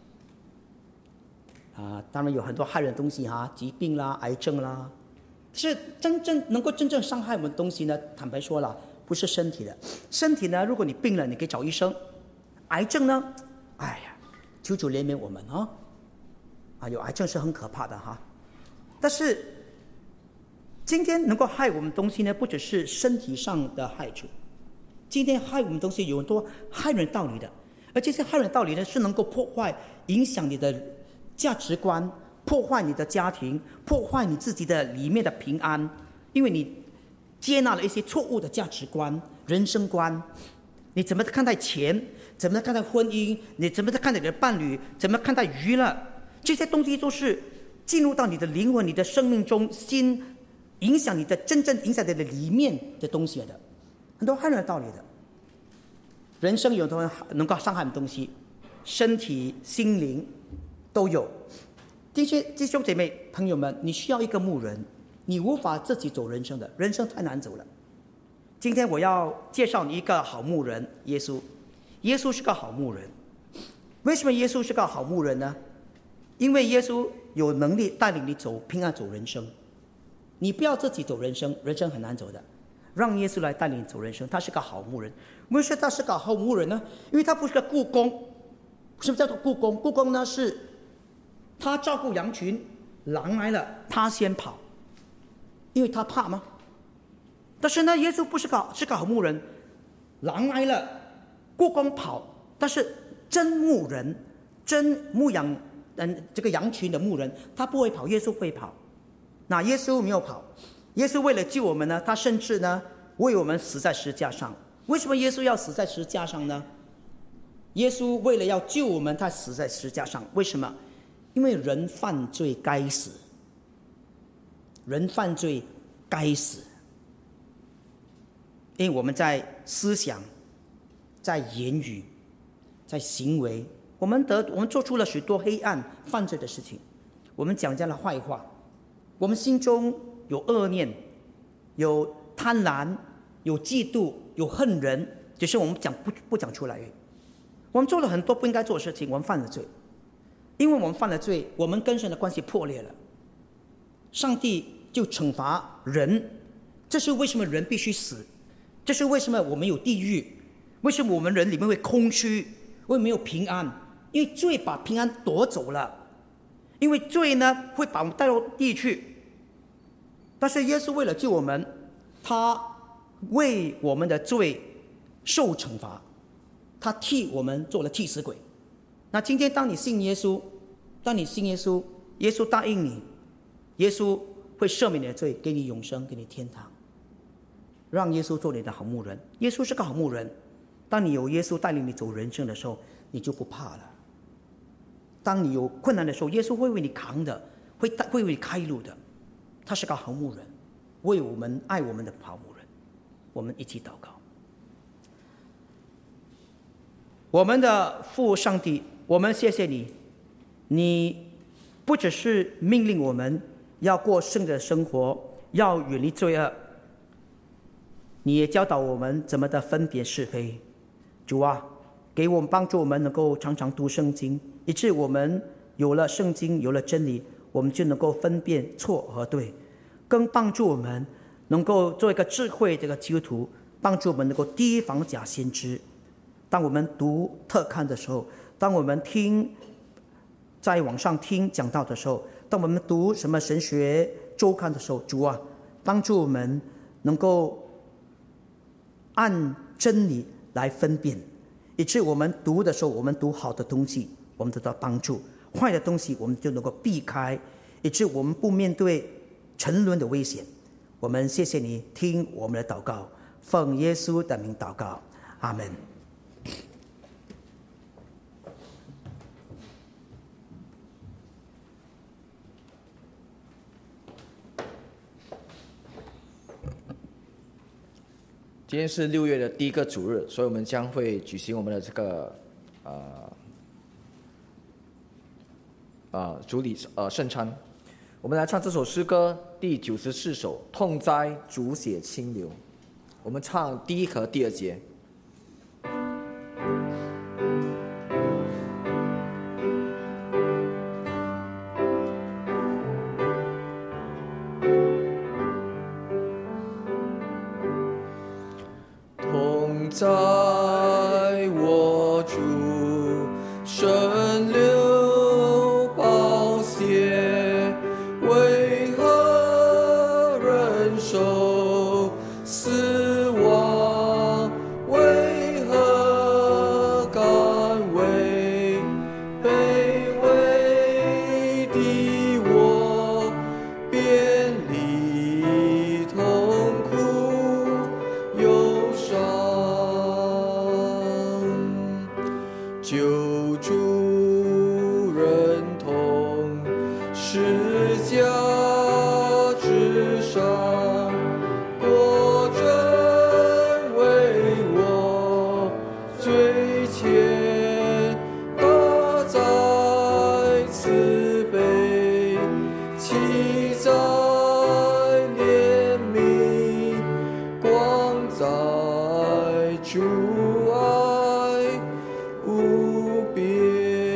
当然有很多害人的东西疾病啦、癌症啦。是真正伤害我们的东西呢，坦白说了，不是身体的。身体呢，如果你病了，你可以找医生。癌症呢，求主怜悯我们有癌症是很可怕的但是今天能够害我们的东西呢，不只是身体上的害处，今天害我们的东西有很多害人道理的，而这些害人道理呢，是能够破坏、影响你的价值观，破坏你的家庭，破坏你自己的里面的平安，因为你接纳了一些错误的价值观、人生观。你怎么看待钱？怎么看待婚姻？你怎么看待你的伴侣？怎么看待娱乐？这些东西都是进入到你的灵魂、你的生命中心，影响你的真正影响你的里面的东西的，很多害人的道理的。人生有很多能够伤害的东西，身体、心灵都有。弟兄姐妹朋友们，你需要一个牧人，你无法自己走人生的，人生太难走了。今天我要介绍你一个好牧人，耶稣。耶稣是个好牧人。为什么耶稣是个好牧人呢？因为耶稣有能力带领你走平安走人生。你不要自己走人生，人生很难走的，让耶稣来带领你走人生。他是个好牧人。为什么他是个好牧人呢？因为他不是个雇工。什么叫做雇工？雇工呢，是他照顾羊群，狼来了他先跑，因为他怕吗？但是呢，耶稣不是个好牧人，狼来了雇工跑，但是真牧人，真牧养这个羊群的牧人，他不会跑，耶稣会跑。那耶稣没有跑，耶稣为了救我们呢，他甚至呢为我们死在十字架上。为什么耶稣要死在十字架上呢？耶稣为了要救我们，他死在十字架上。为什么？因为人犯罪该死，人犯罪该死。因为我们在思想、在言语、在行为，我们做出了许多黑暗犯罪的事情。我们讲这样的坏话，我们心中有恶念，有贪婪，有嫉妒，有恨人，只是我们不讲出来。我们做了很多不应该做的事情，我们犯了罪。因为我们犯了罪，我们跟神的关系破裂了，上帝就惩罚人。这是为什么人必须死，这是为什么我们有地狱，为什么我们人里面会空虚，为什么没有平安？因为罪把平安夺走了，因为罪呢会把我们带到地狱去。但是耶稣为了救我们，他为我们的罪受惩罚，他替我们做了替死鬼。那今天当你信耶稣，耶稣答应你，耶稣会赦免你的罪，给你永生，给你天堂，让耶稣做你的好牧人。耶稣是个好牧人，当你有耶稣带领你走人生的时候，你就不怕了。当你有困难的时候，耶稣会为你扛的，会为你开路的。他是个好牧人，为我们爱我们的好牧人。我们一起祷告。我们的父上帝，我们谢谢你，你不只是命令我们要过圣的生活，要远离罪恶，你也教导我们怎么的分别是非。主啊，给我们帮助，我们能够常常读圣经，以致我们有了圣经，有了真理，我们就能够分辨错和对，更帮助我们能够做一个智慧这个基督徒，帮助我们能够提防假先知。当我们读特刊的时候，当我们在网上听讲道的时候，当我们读什么神学周刊的时候，主啊，帮助我们能够按真理来分辨，以致我们读的时候，我们读好的东西，我们得到帮助； 坏的东西我们就能够避开，以致我们不面对沉沦的危险。我们谢谢你听我们的祷告，奉耶稣的名祷告，阿们。 今天是6月的第一个主日，所以我们将会举行我们的这个主礼圣餐。我们来唱这首诗歌第94首《痛哉主血清流》，我们唱第1和第2节。 在我主神流宝血，为何忍受死亡？为何甘为卑微的我便离痛苦忧伤？救主忍痛十架之上，果真为我罪愆，大在慈悲，其在怜悯，光在主爱无边。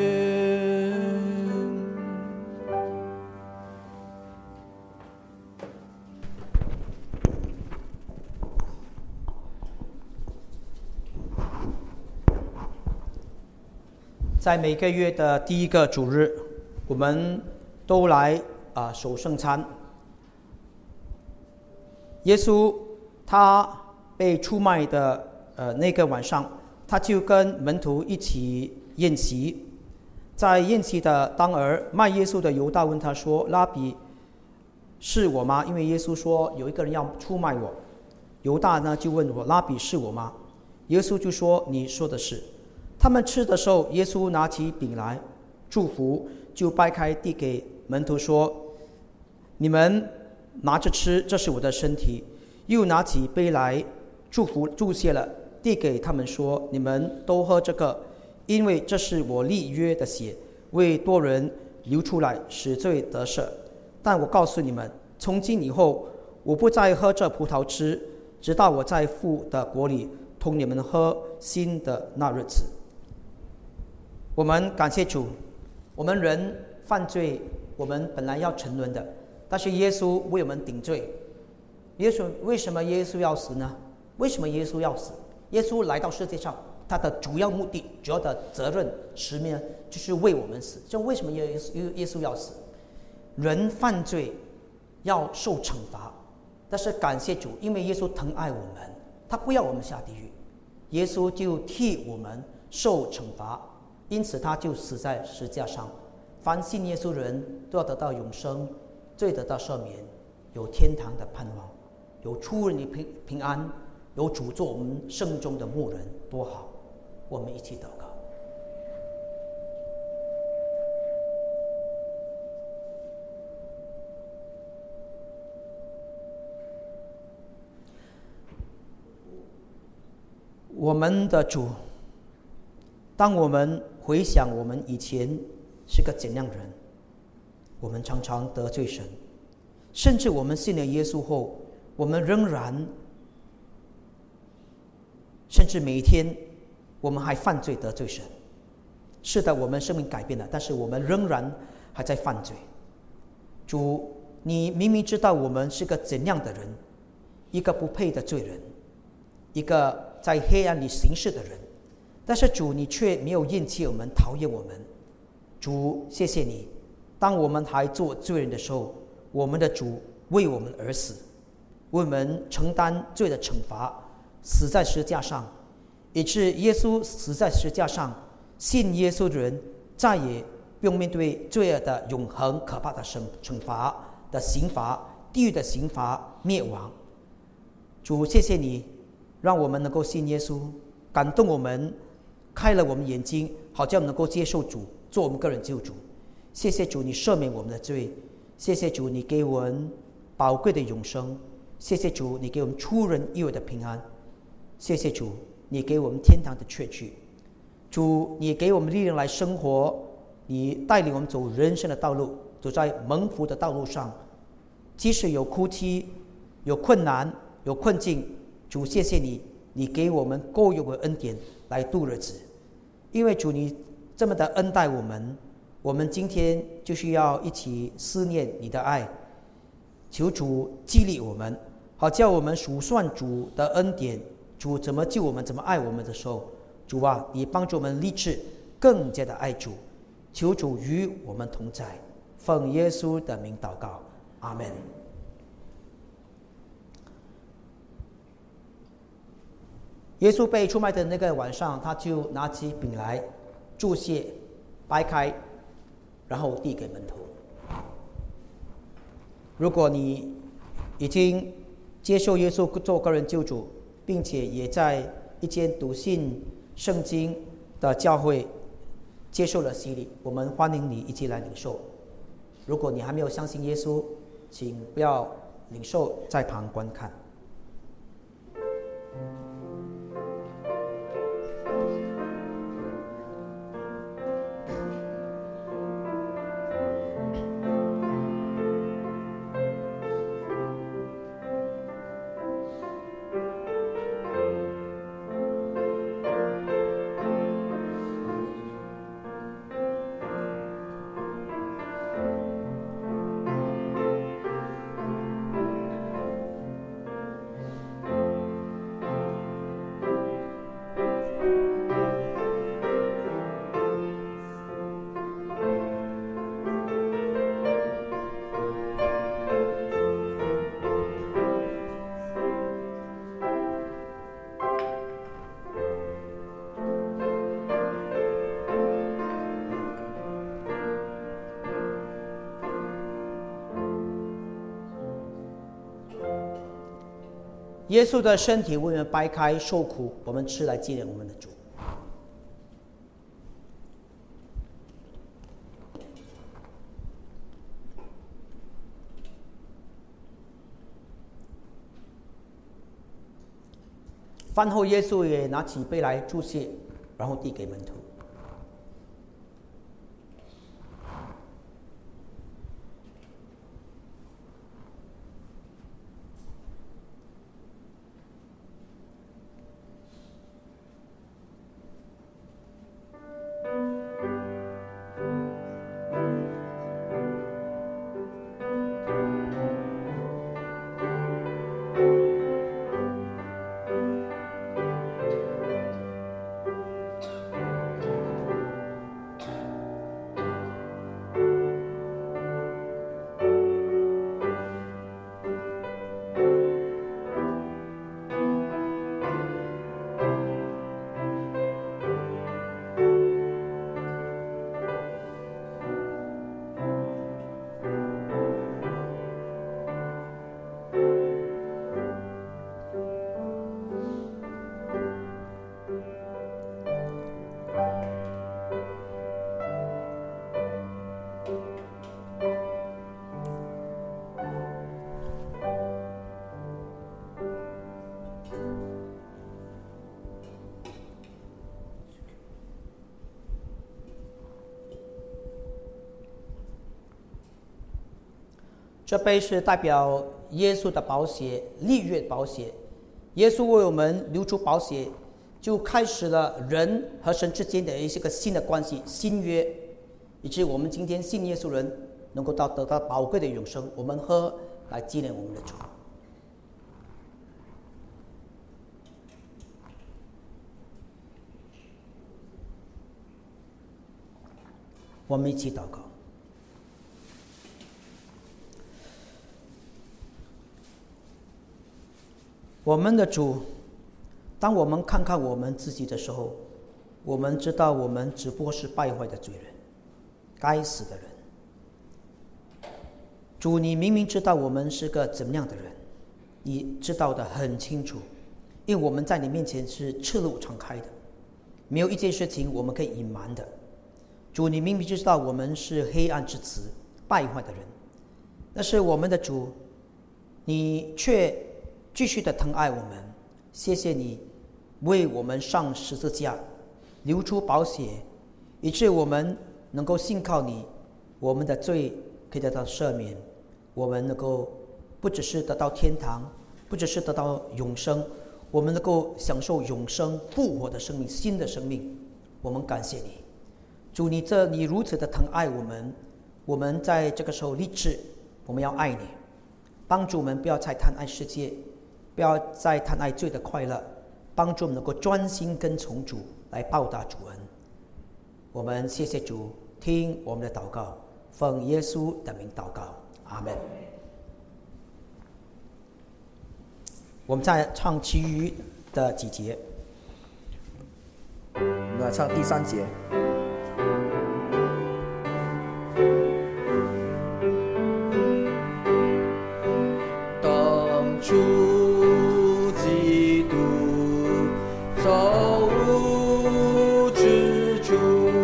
在每个月的第1个主日，我们都来守圣餐。耶稣他被出卖的那个晚上，他就跟门徒一起宴席。在宴席的当儿，卖耶稣的犹大问他说：“拉比，是我吗？”因为耶稣说有一个人要出卖我。犹大呢就问我：“拉比，是我吗？”耶稣就说：“你说的是。”他们吃的时候，耶稣拿起饼来祝福，就掰开递给门徒说：“你们拿着吃，这是我的身体。”又拿起杯来祝福，祝谢了，递给他们说：“你们都喝这个，因为这是我立约的血，为多人流出来，使罪得赦。但我告诉你们，从今以后，我不再喝这葡萄汁，直到我在父的国里同你们喝新的那日子。”我们感谢主，我们人犯罪，我们本来要沉沦的，但是耶稣为我们顶罪。为什么耶稣要死呢？为什么耶稣要死？耶稣来到世界上，他的主要目的、主要的责任使命就是为我们死。就为什么耶稣要死？人犯罪要受惩罚，但是感谢主，因为耶稣疼爱我们，他不要我们下地狱，耶稣就替我们受惩罚，因此他就死在十字架上。凡信耶稣人都要得到永生，罪得到赦免，有天堂的盼望，有出人的平安，有主做我们圣中的牧人，多好！我们一起祷告。我们的主，当我们回想我们以前是个怎样人，我们常常得罪神，甚至我们信了耶稣后，我们仍然，甚至每一天我们还犯罪得罪神。是的，我们生命改变了，但是我们仍然还在犯罪。主，你明明知道我们是个怎样的人，一个不配的罪人，一个在黑暗里行事的人，但是主，你却没有厌弃我们，讨厌我们。主，谢谢你，当我们还做罪人的时候，我们的主为我们而死，为我们承担罪的惩罚，死在十字架上，以致耶稣死在十字架上，信耶稣的人再也不用面对罪恶的永恒可怕的惩罚的刑罚，地狱的刑罚，灭亡。主，谢谢你让我们能够信耶稣，感动我们，开了我们眼睛，好叫我们能够接受主，做我们个人救主。谢谢主，你赦免我们的罪。谢谢主，你给我们宝贵的永生。谢谢主，你给我们出人意外的平安。谢谢主，你给我们天堂的确据。主，你给我们力量来生活，你带领我们走人生的道路，走在蒙福的道路上。即使有哭泣，有困难，有困境，主，谢谢你，你给我们够用的恩典来度日子。因为主，你这么的恩待我们，我们今天就需要一起思念你的爱。求主激励我们，好叫我们数算主的恩典，主怎么救我们，怎么爱我们的时候，主啊，你帮助我们立志更加的爱主。求主与我们同在，奉耶稣的名祷告，阿们。耶稣被出卖的那个晚上，他就拿起饼来，祝谢，掰开，然后递给门徒。如果你已经接受耶稣做个人救主，并且也在一间笃信圣经的教会接受了洗礼，我们欢迎你一起来领受。如果你还没有相信耶稣，请不要领受，在旁观看。耶稣的身体为我们掰开受苦，我们吃来纪念我们的主。饭后，耶稣也拿起杯来祝谢，然后递给门徒。这杯是代表耶稣的宝血，立约宝血。耶稣为我们流出宝血，就开始了人和神之间的一些个新的关系、新约，以致我们今天信耶稣人能够得到宝贵的永生。我们喝来纪念我们的主。我们一起祷告。我们的主，当我们看看我们自己的时候，我们知道我们只不过是败坏的罪人。 该死的人。主，你明明知道我们是个怎么样的人，你知道的很清楚，因为我们在你面前是赤露敞开的，没有一件事情我们可以隐瞒的。主，你明明知道我们是黑暗之子，败坏的人，但是我们的主，你却继续的疼爱我们。谢谢你为我们上十字架，流出宝血，以致我们能够信靠你，我们的罪可以得到赦免，我们能够不只是得到天堂，不只是得到永生，我们能够享受永生复活的生命，新的生命。我们感谢你，主，你如此的疼爱我们，我们在这个时候立志，我们要爱你，帮助我们不要再贪爱世界，不要再贪爱罪的快乐，帮助我们能够专心跟从主来报答主恩。我们谢谢主，听我们的祷告，奉耶稣的名祷告，阿们。我们再唱其余的几节。 我们来唱第3节。 当初基督造物之主，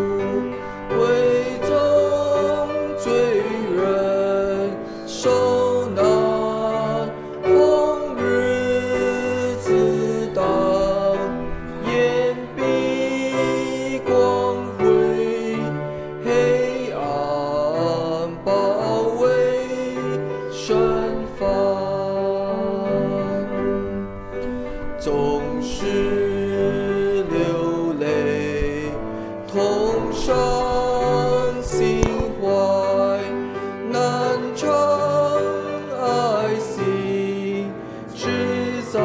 为众罪人受难，红日子当眼闭光辉，黑暗包围身犯，总是流泪，痛伤心怀，难长爱心，只在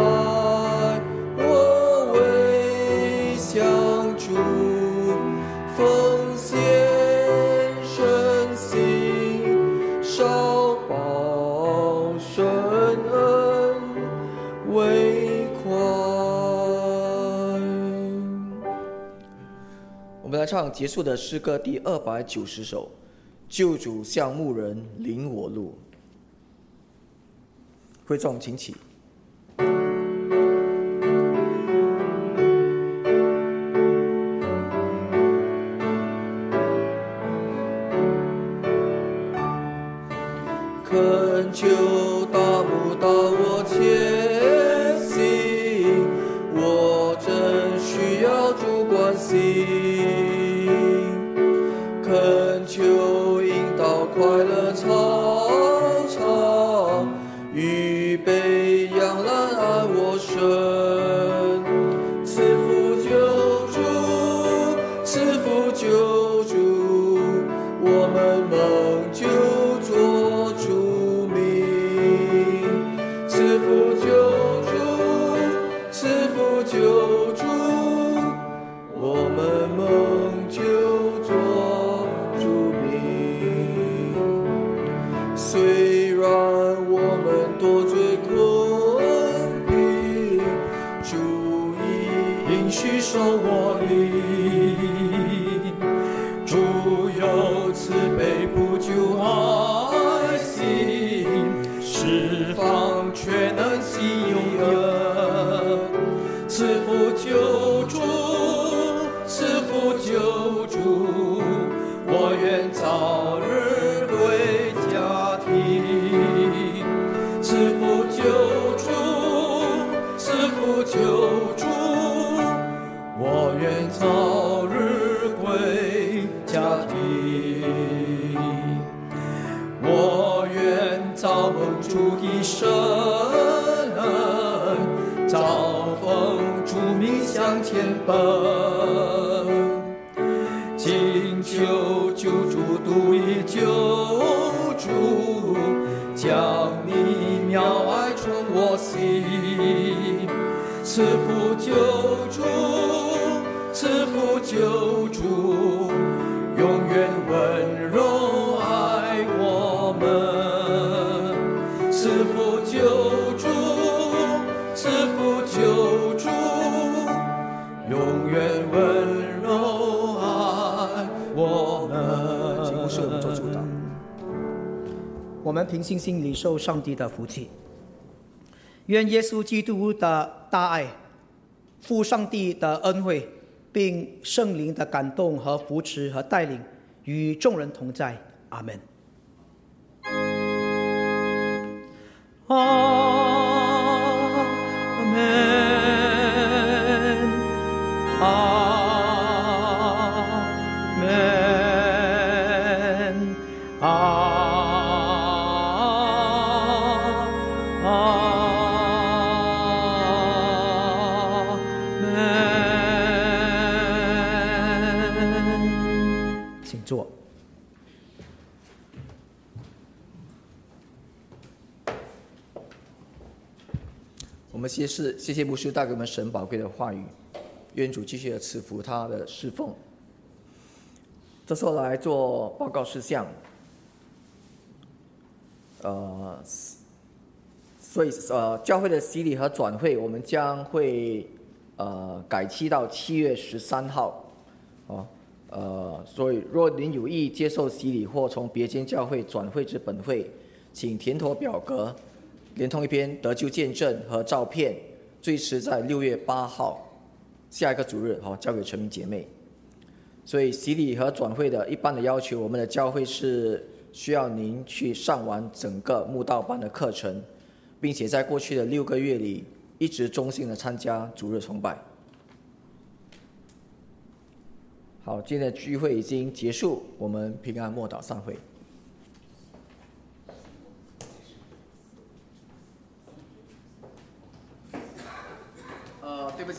我未相主，奉献身心，少报深恩为快。 我们来唱结束的诗歌第290首，救主向牧人领我路。会众请起。 恳求大牧到我前行，我真需要主关心。恳求引导快乐操场，预备养懒安我身。赐福救主，赐福救主，我们蒙救做主名。赐福救主，赐福救主，我们蒙救做主名。虽然我们多罪困病，主已应许受我灵。主有慈悲不救爱心，释放全能心永恩。赐福救主，赐福救主，我愿早日归家庭。赐福救主，赐福救主，我愿早日归家庭。我愿早蒙主一生恩，早奉主名向前奔。今求救主独一救主，将你妙爱充我心。赐福救主，赐福救主，永远温柔爱我们。赐福救主，赐福救主，永远温柔爱我们。 做主的。我们凭信心领受上帝的福气。愿耶稣基督的大爱、父上帝的恩惠，并圣灵的感动和扶持和带领与众人同在。阿们。阿门。阿门。请坐。 我们谢谢牧师带给我们神宝贵的话语，愿主继续的赐福他的侍奉。这时候来做报告事项。所以教会的洗礼和转会，我们将会改期到7月13号。所以若您有意接受洗礼或从别间教会转会至本会，请填妥表格，连同一篇得救见证和照片，最迟在6月8号，下一个主日交给全民姐妹。所以洗礼和转会的一般的要求，我们的教会是需要您去上完整个慕道班的课程，并且在过去的6个月里一直忠心的参加主日崇拜。好，今天的聚会已经结束，我们平安默祷散会。